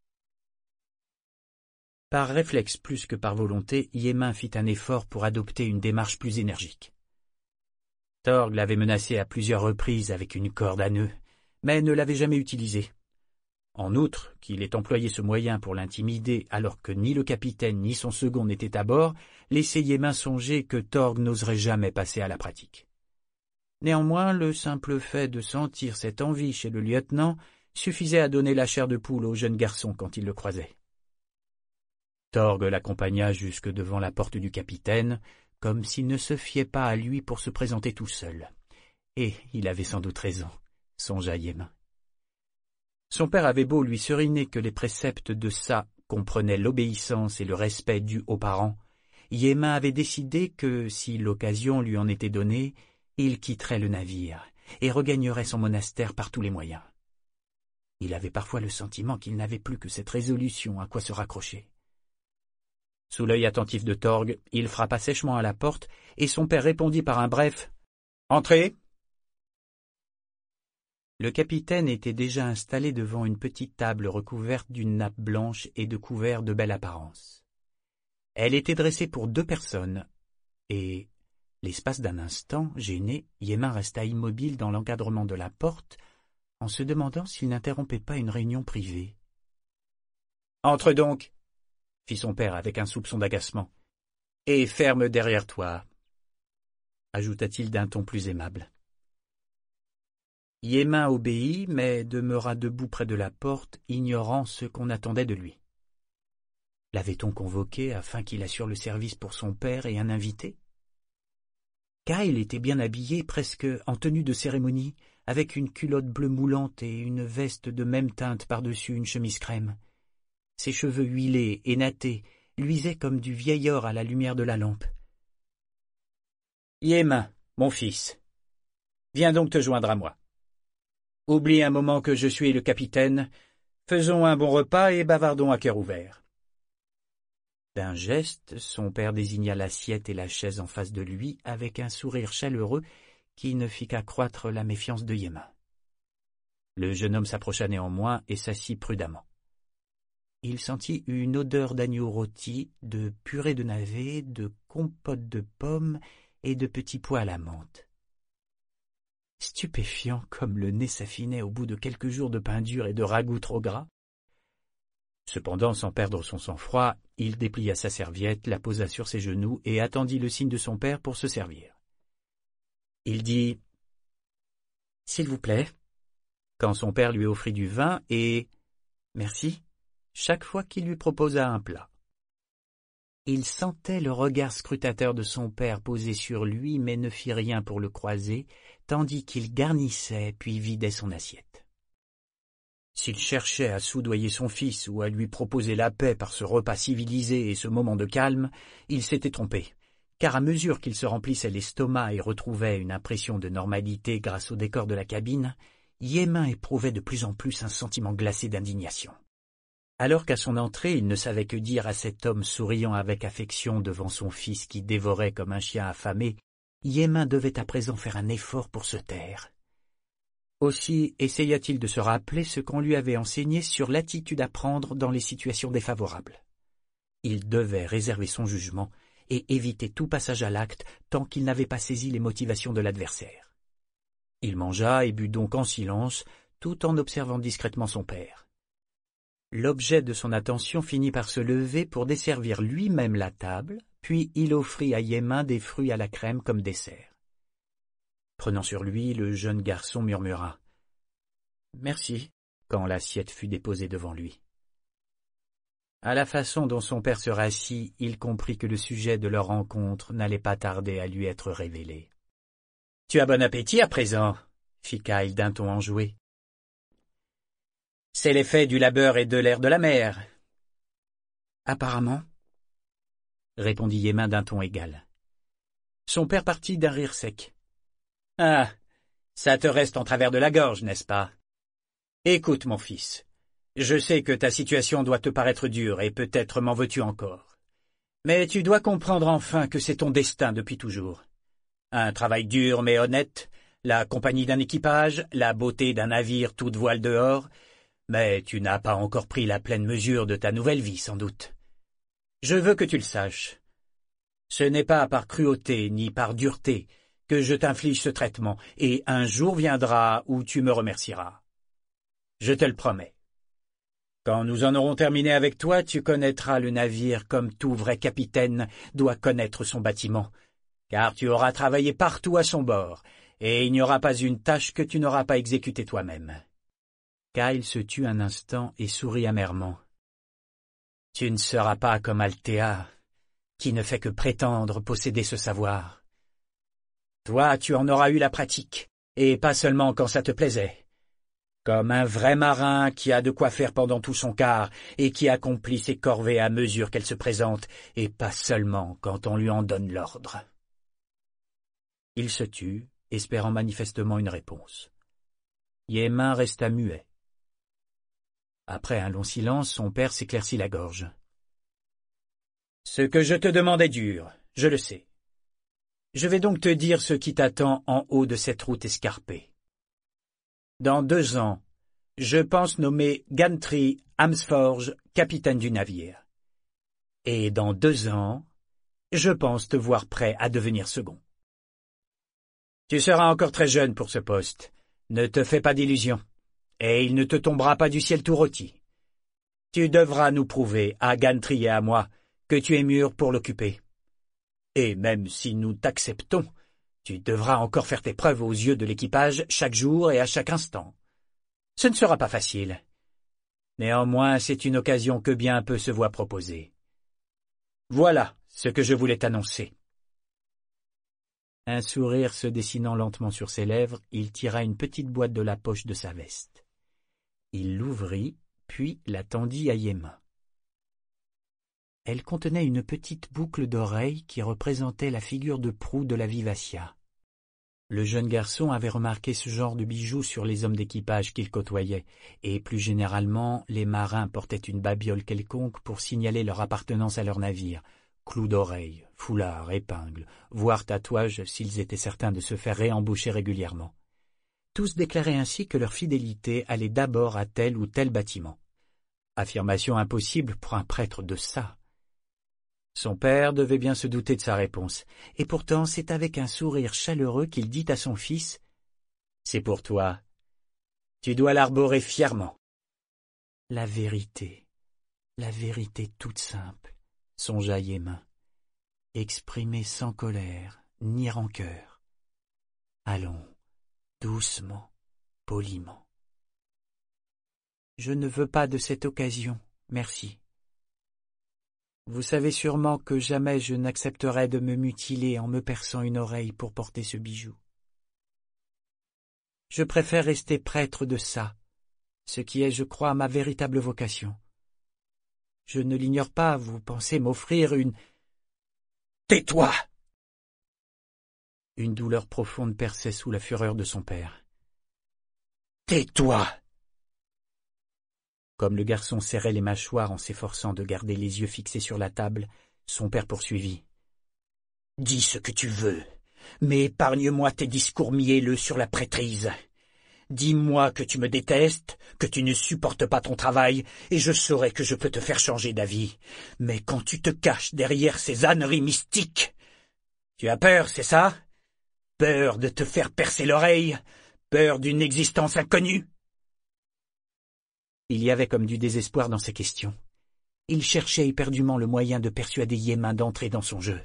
Speaker 1: Par réflexe plus que par volonté, Yémin fit un effort pour adopter une démarche plus énergique. Torg l'avait menacé à plusieurs reprises avec une corde à nœuds, mais ne l'avait jamais utilisée. En outre, qu'il ait employé ce moyen pour l'intimider alors que ni le capitaine ni son second n'étaient à bord, laissait Yémin songer que Torg n'oserait jamais passer à la pratique. Néanmoins, le simple fait de sentir cette envie chez le lieutenant suffisait à donner la chair de poule au jeune garçon quand il le croisait. Torg l'accompagna jusque devant la porte du capitaine, comme s'il ne se fiait pas à lui pour se présenter tout seul. Et il avait sans doute raison, songea Yémin. Son père avait beau lui seriner que les préceptes de ça comprenaient l'obéissance et le respect dû aux parents, Yémin avait décidé que, si l'occasion lui en était donnée, il quitterait le navire et regagnerait son monastère par tous les moyens. Il avait parfois le sentiment qu'il n'avait plus que cette résolution à quoi se raccrocher. Sous l'œil attentif de Torg, il frappa sèchement à la porte, et son père répondit par un bref « Entrez !» Le capitaine était déjà installé devant une petite table recouverte d'une nappe blanche et de couverts de belle apparence. Elle était dressée pour deux personnes, et, l'espace d'un instant, gêné, Yémin resta immobile dans l'encadrement de la porte, en se demandant s'il n'interrompait pas une réunion privée. « Entre donc !» fit son père avec un soupçon d'agacement. « Et ferme derrière toi !» ajouta-t-il d'un ton plus aimable. Yémin obéit, mais demeura debout près de la porte, ignorant ce qu'on attendait de lui. L'avait-on convoqué afin qu'il assure le service pour son père et un invité? Kyle était bien habillé, presque en tenue de cérémonie, avec une culotte bleue moulante et une veste de même teinte par-dessus une chemise crème. Ses cheveux huilés et nattés luisaient comme du vieil or à la lumière de la lampe. « Yémin, mon fils, viens donc te joindre à moi. Oublie un moment que je suis le capitaine, faisons un bon repas et bavardons à cœur ouvert. » D'un geste, son père désigna l'assiette et la chaise en face de lui avec un sourire chaleureux qui ne fit qu'accroître la méfiance de Yémin. Le jeune homme s'approcha néanmoins et s'assit prudemment. Il sentit une odeur d'agneau rôti, de purée de navets, de compote de pommes et de petits pois à la menthe. Stupéfiant comme le nez s'affinait au bout de quelques jours de pain dur et de ragoût trop gras. Cependant, sans perdre son sang-froid, il déplia sa serviette, la posa sur ses genoux et attendit le signe de son père pour se servir. Il dit « S'il vous plaît », quand son père lui offrit du vin et « Merci », chaque fois qu'il lui proposa un plat. Il sentait le regard scrutateur de son père posé sur lui, mais ne fit rien pour le croiser, tandis qu'il garnissait puis vidait son assiette. S'il cherchait à soudoyer son fils ou à lui proposer la paix par ce repas civilisé et ce moment de calme, il s'était trompé, car à mesure qu'il se remplissait l'estomac et retrouvait une impression de normalité grâce au décor de la cabine, Yémin éprouvait de plus en plus un sentiment glacé d'indignation. Alors qu'à son entrée, il ne savait que dire à cet homme souriant avec affection devant son fils qui dévorait comme un chien affamé, Yémin devait à présent faire un effort pour se taire. Aussi essaya-t-il de se rappeler ce qu'on lui avait enseigné sur l'attitude à prendre dans les situations défavorables. Il devait réserver son jugement et éviter tout passage à l'acte tant qu'il n'avait pas saisi les motivations de l'adversaire. Il mangea et but donc en silence, tout en observant discrètement son père. L'objet de son attention finit par se lever pour desservir lui-même la table, puis il offrit à Yémin des fruits à la crème comme dessert. Prenant sur lui, le jeune garçon murmura « Merci » quand l'assiette fut déposée devant lui. À la façon dont son père se rassit, il comprit que le sujet de leur rencontre n'allait pas tarder à lui être révélé. « Tu as bon appétit à présent » fit Kyle d'un ton enjoué. « C'est l'effet du labeur et de l'air de la mer. »« Apparemment, » répondit Yémin d'un ton égal. Son père partit d'un rire sec. « Ah, ça te reste en travers de la gorge, n'est-ce pas? Écoute, mon fils, je sais que ta situation doit te paraître dure et peut-être m'en veux-tu encore. Mais tu dois comprendre enfin que c'est ton destin depuis toujours. Un travail dur mais honnête, la compagnie d'un équipage, la beauté d'un navire toute voile dehors, mais tu n'as pas encore pris la pleine mesure de ta nouvelle vie, sans doute. Je veux que tu le saches. Ce n'est pas par cruauté ni par dureté que je t'inflige ce traitement, et un jour viendra où tu me remercieras. Je te le promets. Quand nous en aurons terminé avec toi, tu connaîtras le navire comme tout vrai capitaine doit connaître son bâtiment, car tu auras travaillé partout à son bord, et il n'y aura pas une tâche que tu n'auras pas exécutée toi-même. » Kyle se tut un instant et sourit amèrement. « Tu ne seras pas comme Althea, qui ne fait que prétendre posséder ce savoir. Toi, tu en auras eu la pratique, et pas seulement quand ça te plaisait. Comme un vrai marin qui a de quoi faire pendant tout son quart et qui accomplit ses corvées à mesure qu'elles se présentent, et pas seulement quand on lui en donne l'ordre. » Il se tut, espérant manifestement une réponse. Yémin resta muet. Après un long silence, son père s'éclaircit la gorge. « Ce que je te demande est dur, je le sais. Je vais donc te dire ce qui t'attend en haut de cette route escarpée. Dans deux ans, je pense nommer Gantry Hamsforge capitaine du navire. Et dans deux ans, je pense te voir prêt à devenir second. Tu seras encore très jeune pour ce poste. Ne te fais pas d'illusions. Et il ne te tombera pas du ciel tout rôti. Tu devras nous prouver, à Gantry et à moi, que tu es mûr pour l'occuper. Et même si nous t'acceptons, tu devras encore faire tes preuves aux yeux de l'équipage chaque jour et à chaque instant. Ce ne sera pas facile. Néanmoins, c'est une occasion que bien peu se voit proposer. Voilà ce que je voulais t'annoncer. Un sourire se dessinant lentement sur ses lèvres, il tira une petite boîte de la poche de sa veste. Il l'ouvrit, puis la tendit à Yémin. Elle contenait une petite boucle d'oreille qui représentait la figure de proue de la Vivacia. Le jeune garçon avait remarqué ce genre de bijoux sur les hommes d'équipage qu'il côtoyait, et plus généralement, les marins portaient une babiole quelconque pour signaler leur appartenance à leur navire, clous d'oreilles, foulards, épingles, voire tatouages s'ils étaient certains de se faire réembaucher régulièrement. Tous déclaraient ainsi que leur fidélité allait d'abord à tel ou tel bâtiment. Affirmation impossible pour un prêtre de ça. Son père devait bien se douter de sa réponse, et pourtant c'est avec un sourire chaleureux qu'il dit à son fils « C'est pour toi. Tu dois l'arborer fièrement. » La vérité, la vérité toute simple, songea Yémin, exprimée sans colère ni rancœur. Allons, doucement, poliment. Je ne veux pas de cette occasion, merci. Vous savez sûrement que jamais je n'accepterai de me mutiler en me perçant une oreille pour porter ce bijou. Je préfère rester prêtre de ça, ce qui est, je crois, ma véritable vocation. Je ne l'ignore pas, vous pensez m'offrir une... Tais-toi! Une douleur profonde perçait sous la fureur de son père. Tais-toi! Comme le garçon serrait les mâchoires en s'efforçant de garder les yeux fixés sur la table, son père poursuivit. « Dis ce que tu veux, mais épargne-moi tes discours mielleux sur la prêtrise. Dis-moi que tu me détestes, que tu ne supportes pas ton travail, et je saurai que je peux te faire changer d'avis. Mais quand tu te caches derrière ces âneries mystiques, tu as peur, c'est ça? Peur de te faire percer l'oreille? Peur d'une existence inconnue ?» Il y avait comme du désespoir dans ses questions. Il cherchait éperdument le moyen de persuader Yémin d'entrer dans son jeu.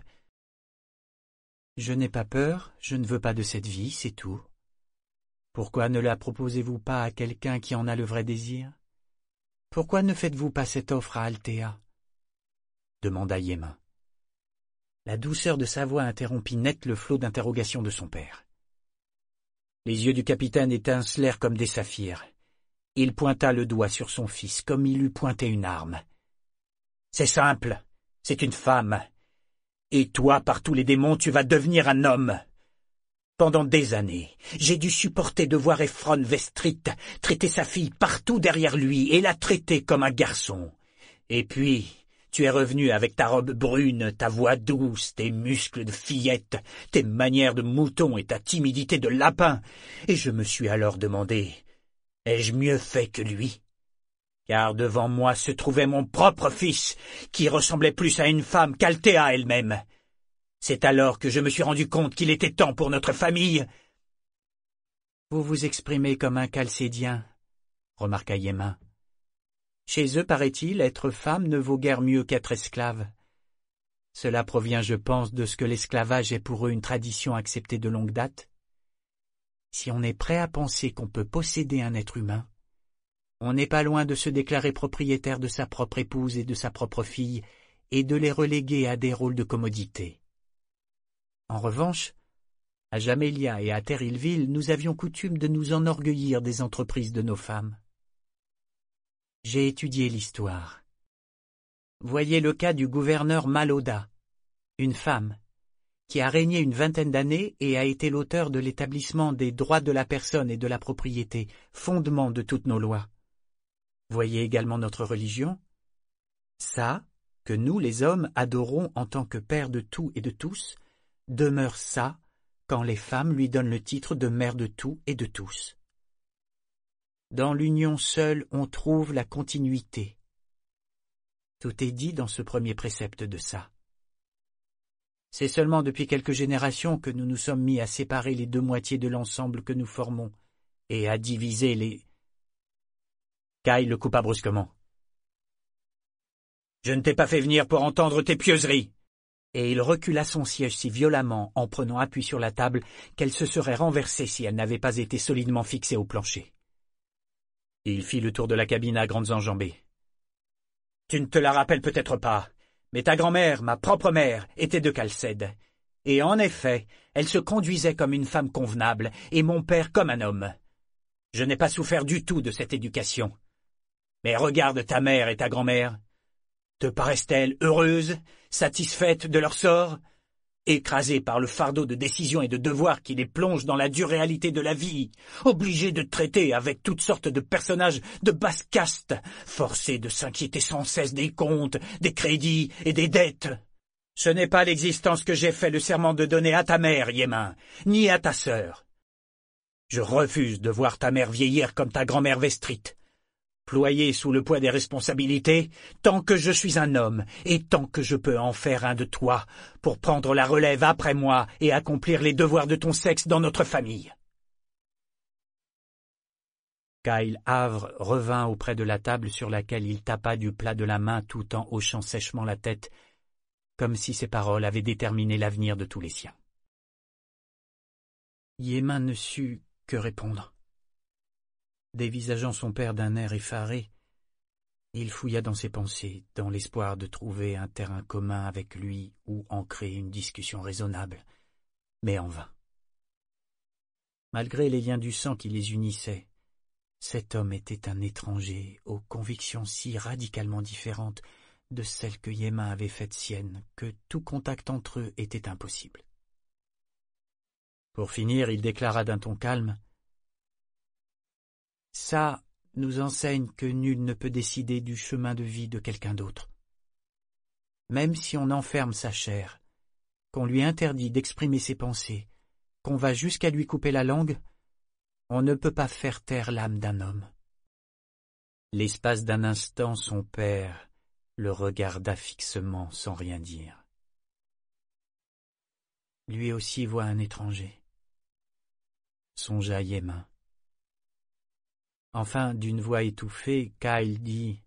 Speaker 1: « Je n'ai pas peur, je ne veux pas de cette vie, c'est tout. Pourquoi ne la proposez-vous pas à quelqu'un qui en a le vrai désir? Pourquoi ne faites-vous pas cette offre à Althea ?» demanda Yémin. La douceur de sa voix interrompit net le flot d'interrogations de son père. Les yeux du capitaine étincelèrent comme des saphirs. Il pointa le doigt sur son fils comme il eût pointé une arme. « C'est simple, c'est une femme. Et toi, par tous les démons, tu vas devenir un homme. Pendant des années, j'ai dû supporter de voir Ephron Vestrit traiter sa fille partout derrière lui et la traiter comme un garçon. Et puis, tu es revenu avec ta robe brune, ta voix douce, tes muscles de fillette, tes manières de mouton et ta timidité de lapin. Et je me suis alors demandé... Ai-je mieux fait que lui? Car devant moi se trouvait mon propre fils, qui ressemblait plus à une femme qu'Althea elle-même. C'est alors que je me suis rendu compte qu'il était temps pour notre famille. « Vous vous exprimez comme un Chalcédien, » remarqua Yémin. « Chez eux, paraît-il, être femme ne vaut guère mieux qu'être esclave. Cela provient, je pense, de ce que l'esclavage est pour eux une tradition acceptée de longue date. Si on est prêt à penser qu'on peut posséder un être humain, on n'est pas loin de se déclarer propriétaire de sa propre épouse et de sa propre fille et de les reléguer à des rôles de commodité. En revanche, à Jamélia et à Terrillville, nous avions coutume de nous enorgueillir des entreprises de nos femmes. J'ai étudié l'histoire. Voyez le cas du gouverneur Maloda, une femme, qui a régné une vingtaine d'années et a été l'auteur de l'établissement des droits de la personne et de la propriété, fondement de toutes nos lois. Voyez également notre religion. Ça, que nous les hommes adorons en tant que père de tout et de tous, demeure ça quand les femmes lui donnent le titre de mère de tout et de tous. Dans l'union seule, on trouve la continuité. Tout est dit dans ce premier précepte de ça. C'est seulement depuis quelques générations que nous nous sommes mis à séparer les deux moitiés de l'ensemble que nous formons, et à diviser les... Kyle le coupa brusquement. « Je ne t'ai pas fait venir pour entendre tes pieuseries !» Et il recula son siège si violemment, en prenant appui sur la table, qu'elle se serait renversée si elle n'avait pas été solidement fixée au plancher. Il fit le tour de la cabine à grandes enjambées. « Tu ne te la rappelles peut-être pas, mais ta grand-mère, ma propre mère, était de Calcède. Et en effet, elle se conduisait comme une femme convenable, et mon père comme un homme. Je n'ai pas souffert du tout de cette éducation. Mais regarde ta mère et ta grand-mère. Te paraissent-elles heureuses, satisfaites de leur sort, écrasées par le fardeau de décisions et de devoirs qui les plongent dans la dure réalité de la vie, obligées de traiter avec toutes sortes de personnages de basse caste, forcées de s'inquiéter sans cesse des comptes, des crédits et des dettes? Ce n'est pas l'existence que j'ai fait le serment de donner à ta mère, Yémin, ni à ta sœur. Je refuse de voir ta mère vieillir comme ta grand-mère Vestrite, ployée sous le poids des responsabilités, tant que je suis un homme, et tant que je peux en faire un de toi, pour prendre la relève après moi et accomplir les devoirs de ton sexe dans notre famille. Kyle Havre revint auprès de la table sur laquelle il tapa du plat de la main tout en hochant sèchement la tête, comme si ses paroles avaient déterminé l'avenir de tous les siens. Yémin ne sut que répondre. Dévisageant son père d'un air effaré, il fouilla dans ses pensées, dans l'espoir de trouver un terrain commun avec lui où ancrer une discussion raisonnable, mais en vain. Malgré les liens du sang qui les unissaient, cet homme était un étranger aux convictions si radicalement différentes de celles que Yémin avait faites siennes que tout contact entre eux était impossible. Pour finir, il déclara d'un ton calme: « Ça nous enseigne que nul ne peut décider du chemin de vie de quelqu'un d'autre. Même si on enferme sa chair, qu'on lui interdit d'exprimer ses pensées, qu'on va jusqu'à lui couper la langue, on ne peut pas faire taire l'âme d'un homme. » L'espace d'un instant, son père le regarda fixement sans rien dire. Lui aussi voit un étranger, songea Yémin. Enfin, d'une voix étouffée, Kyle dit: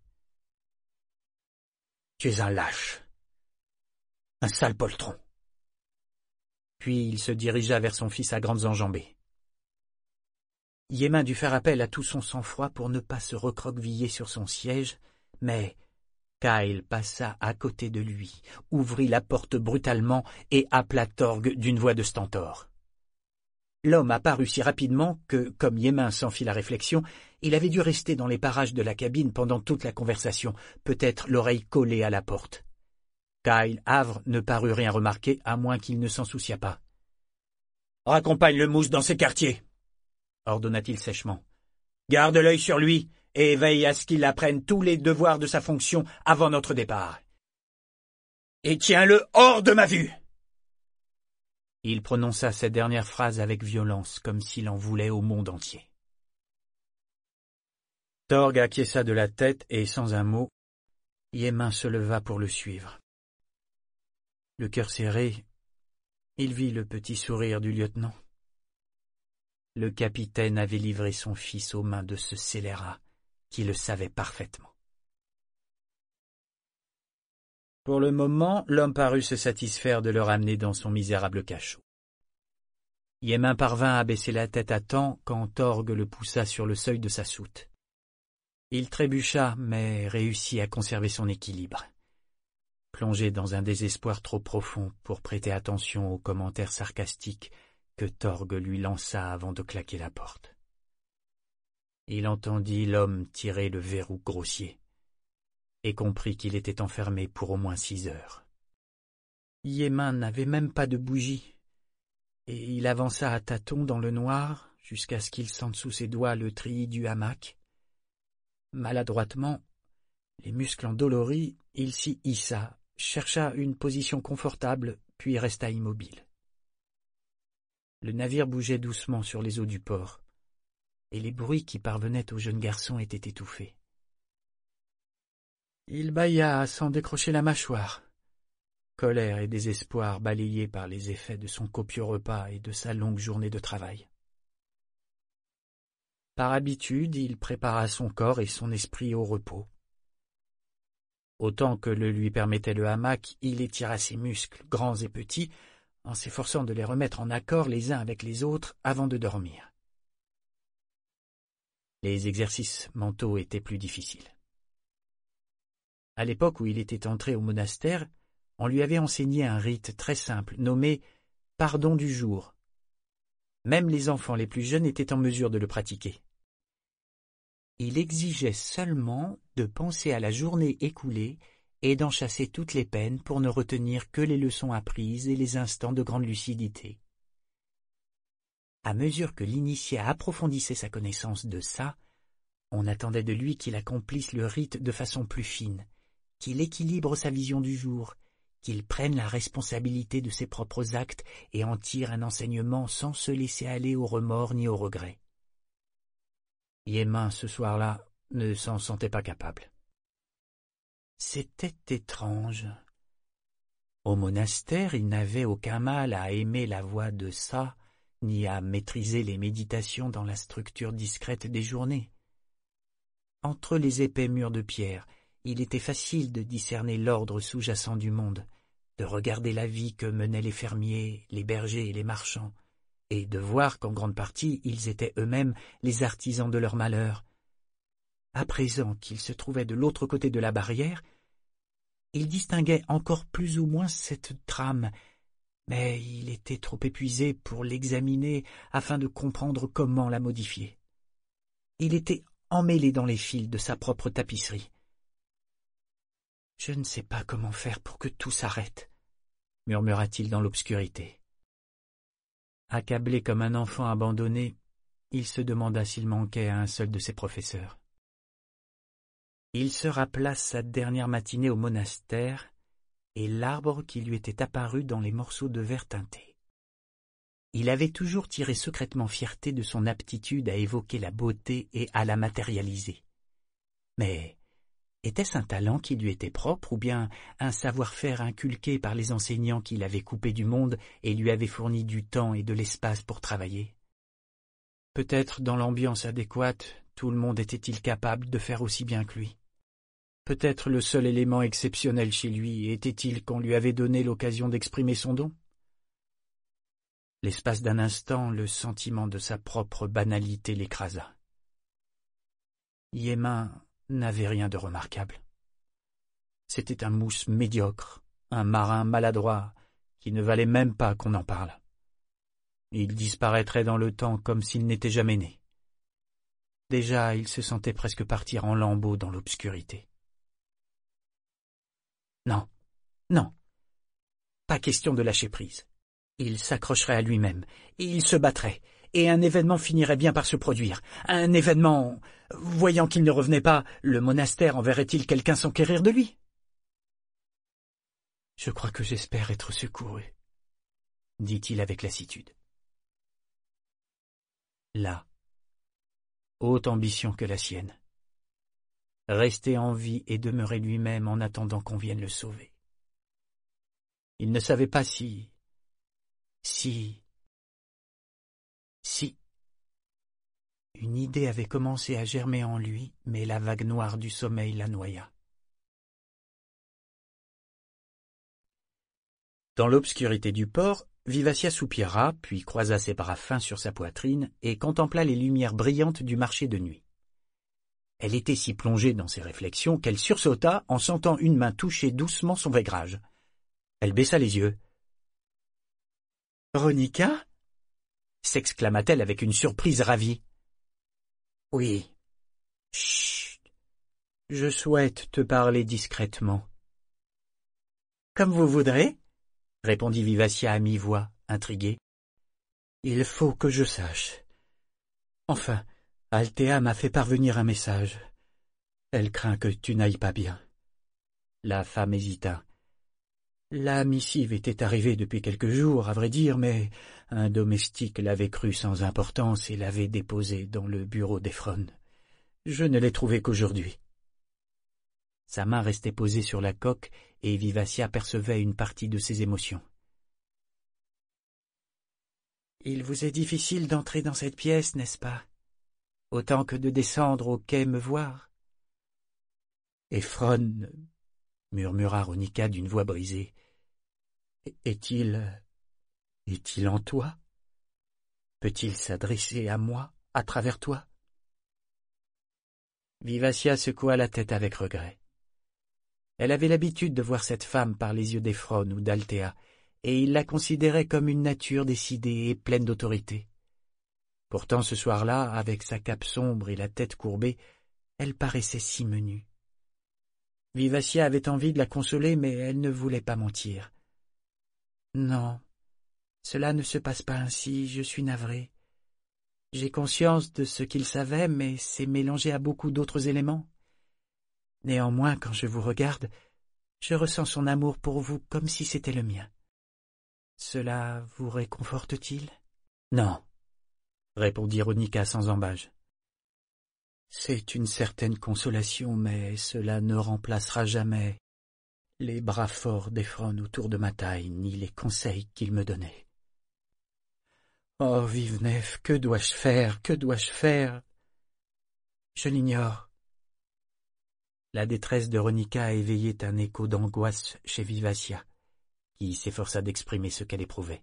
Speaker 1: « Tu es un lâche, un sale poltron. » Puis il se dirigea vers son fils à grandes enjambées. Yémin dut faire appel à tout son sang-froid pour ne pas se recroqueviller sur son siège, mais Kyle passa à côté de lui, ouvrit la porte brutalement et appela Torg d'une voix de stentor. L'homme apparut si rapidement que, comme Yémin s'en fit la réflexion, il avait dû rester dans les parages de la cabine pendant toute la conversation, peut-être l'oreille collée à la porte. Kyle Havre ne parut rien remarquer, à moins qu'il ne s'en souciât pas. « Raccompagne le mousse dans ses quartiers !» ordonna-t-il sèchement. « Garde l'œil sur lui et veille à ce qu'il apprenne tous les devoirs de sa fonction avant notre départ. Et tiens-le hors de ma vue !» Il prononça cette dernière phrase avec violence, comme s'il en voulait au monde entier. Torg acquiesça de la tête et, sans un mot, Yémin se leva pour le suivre. Le cœur serré, il vit le petit sourire du lieutenant. Le capitaine avait livré son fils aux mains de ce scélérat qui le savait parfaitement. Pour le moment, l'homme parut se satisfaire de le ramener dans son misérable cachot. Yémin parvint à baisser la tête à temps quand Torg le poussa sur le seuil de sa soute. Il trébucha, mais réussit à conserver son équilibre, plongé dans un désespoir trop profond pour prêter attention aux commentaires sarcastiques que Torg lui lança avant de claquer la porte. Il entendit l'homme tirer le verrou grossier et comprit qu'il était enfermé pour au moins six heures. Yémin n'avait même pas de bougie, et il avança à tâtons dans le noir jusqu'à ce qu'il sente sous ses doigts le treillis du hamac. Maladroitement, les muscles endoloris, il s'y hissa, chercha une position confortable, puis resta immobile. Le navire bougeait doucement sur les eaux du port. et les bruits qui parvenaient au jeune garçon étaient étouffés. Il bâilla sans décrocher la mâchoire, colère et désespoir balayés par les effets de son copieux repas et de sa longue journée de travail. Par habitude, il prépara son corps et son esprit au repos. Autant que le lui permettait le hamac, il étira ses muscles, grands et petits, en s'efforçant de les remettre en accord les uns avec les autres avant de dormir. Les exercices mentaux étaient plus difficiles. À l'époque où il était entré au monastère, on lui avait enseigné un rite très simple, nommé « pardon du jour ». Même les enfants les plus jeunes étaient en mesure de le pratiquer. Il exigeait seulement de penser à la journée écoulée et d'en chasser toutes les peines pour ne retenir que les leçons apprises et les instants de grande lucidité. À mesure que l'initié approfondissait sa connaissance de ça, on attendait de lui qu'il accomplisse le rite de façon plus fine, qu'il équilibre sa vision du jour, qu'il prenne la responsabilité de ses propres actes et en tire un enseignement sans se laisser aller au remords ni au regret. Yémin, ce soir-là, ne s'en sentait pas capable. C'était étrange. Au monastère, il n'avait aucun mal à aimer la voix de ça, ni à maîtriser les méditations dans la structure discrète des journées. Entre les épais murs de pierre, il était facile de discerner l'ordre sous-jacent du monde, de regarder la vie que menaient les fermiers, les bergers et les marchands, et de voir qu'en grande partie ils étaient eux-mêmes les artisans de leur malheur. À présent qu'il se trouvait de l'autre côté de la barrière, il distinguait encore plus ou moins cette trame, mais il était trop épuisé pour l'examiner afin de comprendre comment la modifier. Il était emmêlé dans les fils de sa propre tapisserie. « Je ne sais pas comment faire pour que tout s'arrête, » murmura-t-il dans l'obscurité. Accablé comme un enfant abandonné, il se demanda s'il manquait à un seul de ses professeurs. Il se rappela sa dernière matinée au monastère et l'arbre qui lui était apparu dans les morceaux de verre teinté. Il avait toujours tiré secrètement fierté de son aptitude à évoquer la beauté et à la matérialiser. Mais était-ce un talent qui lui était propre ou bien un savoir-faire inculqué par les enseignants qui l'avaient coupé du monde et lui avaient fourni du temps et de l'espace pour travailler? Peut-être dans l'ambiance adéquate, tout le monde était-il capable de faire aussi bien que lui. Peut-être le seul élément exceptionnel chez lui était-il qu'on lui avait donné l'occasion d'exprimer son don. L'espace d'un instant, le sentiment de sa propre banalité l'écrasa. Yémin n'avait rien de remarquable. C'était un mousse médiocre, un marin maladroit, qui ne valait même pas qu'on en parle. Il disparaîtrait dans le temps comme s'il n'était jamais né. Déjà, il se sentait presque partir en lambeaux dans l'obscurité. Non, non, pas question de lâcher prise. Il s'accrocherait à lui-même, et il se battrait, et un événement finirait bien par se produire. Un événement... Voyant qu'il ne revenait pas, le monastère enverrait-il quelqu'un s'enquérir de lui? « Je crois que j'espère être secouru, » dit-il avec lassitude. Là, haute ambition que la sienne. Rester en vie et demeurer lui-même en attendant qu'on vienne le sauver. Il ne savait pas si... Si... Si... Une idée avait commencé à germer en lui, mais la vague noire du sommeil la noya. Dans l'obscurité du port, Vivacia soupira, puis croisa ses bras fins sur sa poitrine et contempla les lumières brillantes du marché de nuit. Elle était si plongée dans ses réflexions qu'elle sursauta en sentant une main toucher doucement son vaigrage. Elle baissa les yeux. « Ronica » s'exclama-t-elle avec une surprise ravie. « Oui. Chut. Je souhaite te parler discrètement. »« Comme vous voudrez, » répondit Vivacia à mi-voix, intriguée. « Il faut que je sache. Enfin, Althea m'a fait parvenir un message. Elle craint que tu n'ailles pas bien. » La femme hésita. « La missive était arrivée depuis quelques jours, à vrai dire, mais Un domestique l'avait cru sans importance et l'avait déposé dans le bureau d'Ephron. Je ne l'ai trouvé qu'aujourd'hui. » Sa main restait posée sur la coque et Vivassia percevait une partie de ses émotions. « Il vous est difficile d'entrer dans cette pièce, n'est-ce pas? Autant que de descendre au quai me voir. »« Ephron, » murmura Ronika d'une voix brisée, « est-il... est-il en toi? Peut-il s'adresser à moi, à travers toi ?» Vivassia secoua la tête avec regret. Elle avait l'habitude de voir cette femme par les yeux d'Ephron ou d'Althea, et il la considérait comme une nature décidée et pleine d'autorité. Pourtant ce soir-là, avec sa cape sombre et la tête courbée, elle paraissait si menue. Vivassia avait envie de la consoler, mais elle ne voulait pas mentir. « Non, cela ne se passe pas ainsi, je suis navrée. J'ai conscience de ce qu'il savait, mais c'est mélangé à beaucoup d'autres éléments. Néanmoins, quand je vous regarde, je ressens son amour pour vous comme si c'était le mien. Cela vous réconforte-t-il? »« Non, » répondit Ronika sans ambages. « C'est une certaine consolation, mais cela ne remplacera jamais les bras forts d'Ephron autour de ma taille, ni les conseils qu'il me donnait. Oh, Vivenef, que dois-je faire? Que dois-je faire? Je l'ignore. » La détresse de Ronika éveillait un écho d'angoisse chez Vivassia, qui s'efforça d'exprimer ce qu'elle éprouvait.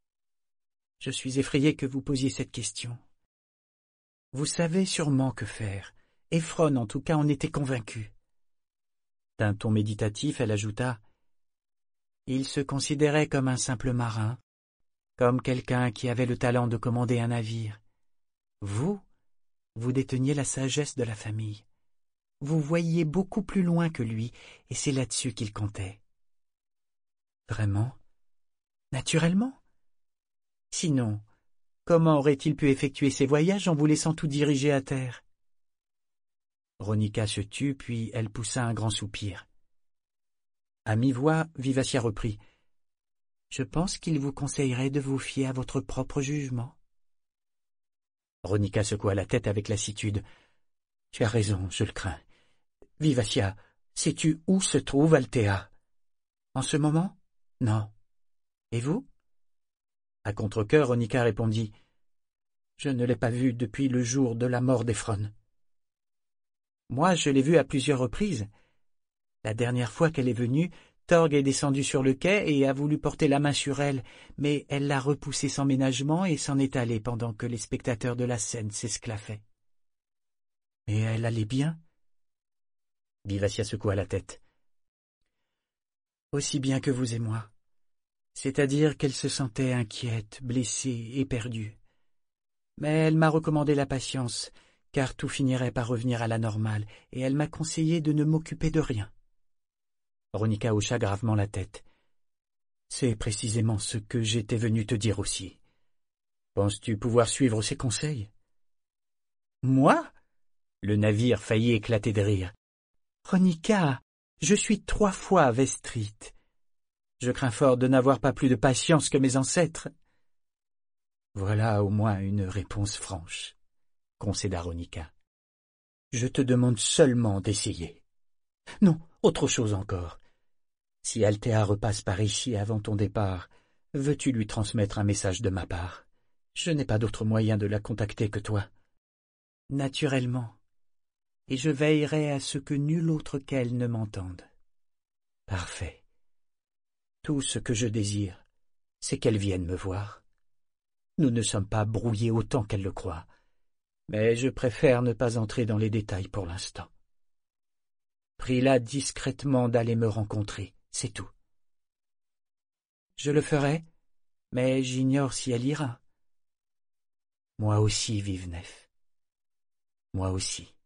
Speaker 1: « Je suis effrayée que vous posiez cette question. Vous savez sûrement que faire. Ephron, en tout cas, en était convaincu. » D'un ton méditatif, elle ajouta « Il se considérait comme un simple marin, comme quelqu'un qui avait le talent de commander un navire. Vous, vous déteniez la sagesse de la famille. Vous voyiez beaucoup plus loin que lui, et c'est là-dessus qu'il comptait. » « Vraiment? Naturellement? Sinon, comment aurait-il pu effectuer ses voyages en vous laissant tout diriger à terre? » Ronika se tut, puis elle poussa un grand soupir. À mi-voix, Vivassia reprit. « Je pense qu'il vous conseillerait de vous fier à votre propre jugement. » Ronika secoua la tête avec lassitude. « Tu as raison, je le crains. Vivassia, sais-tu où se trouve Althea? »« En ce moment? Non. Et vous? » À contre-cœur, Ronika répondit. « Je ne l'ai pas vue depuis le jour de la mort d'Ephron. »« Moi, je l'ai vue à plusieurs reprises. La dernière fois qu'elle est venue, Torg est descendu sur le quai et a voulu porter la main sur elle, mais elle l'a repoussé sans ménagement et s'en est allée pendant que les spectateurs de la scène s'esclaffaient. »« Mais elle allait bien? » Vivassia secoua la tête. « Aussi bien que vous et moi. C'est-à-dire qu'elle se sentait inquiète, blessée, éperdue. Mais elle m'a recommandé la patience, car tout finirait par revenir à la normale, et elle m'a conseillé de ne m'occuper de rien. » Ronika hocha gravement la tête. « C'est précisément ce que j'étais venu te dire aussi. Penses-tu pouvoir suivre ses conseils? »« Moi ?» Le navire faillit éclater de rire. « Ronika, je suis trois fois à Vestrit. Je crains fort de n'avoir pas plus de patience que mes ancêtres. » Voilà au moins une réponse franche, concéda Ronika. Je te demande seulement d'essayer. Non, autre chose encore. Si Althea repasse par ici avant ton départ, veux-tu lui transmettre un message de ma part? Je n'ai pas d'autre moyen de la contacter que toi. Naturellement. Et je veillerai à ce que nul autre qu'elle ne m'entende. Parfait. Tout ce que je désire, c'est qu'elle vienne me voir. Nous ne sommes pas brouillés autant qu'elle le croit, mais je préfère ne pas entrer dans les détails pour l'instant. Prie-la discrètement d'aller me rencontrer, c'est tout. Je le ferai, mais j'ignore si elle ira. Moi aussi, Vivenef. Moi aussi.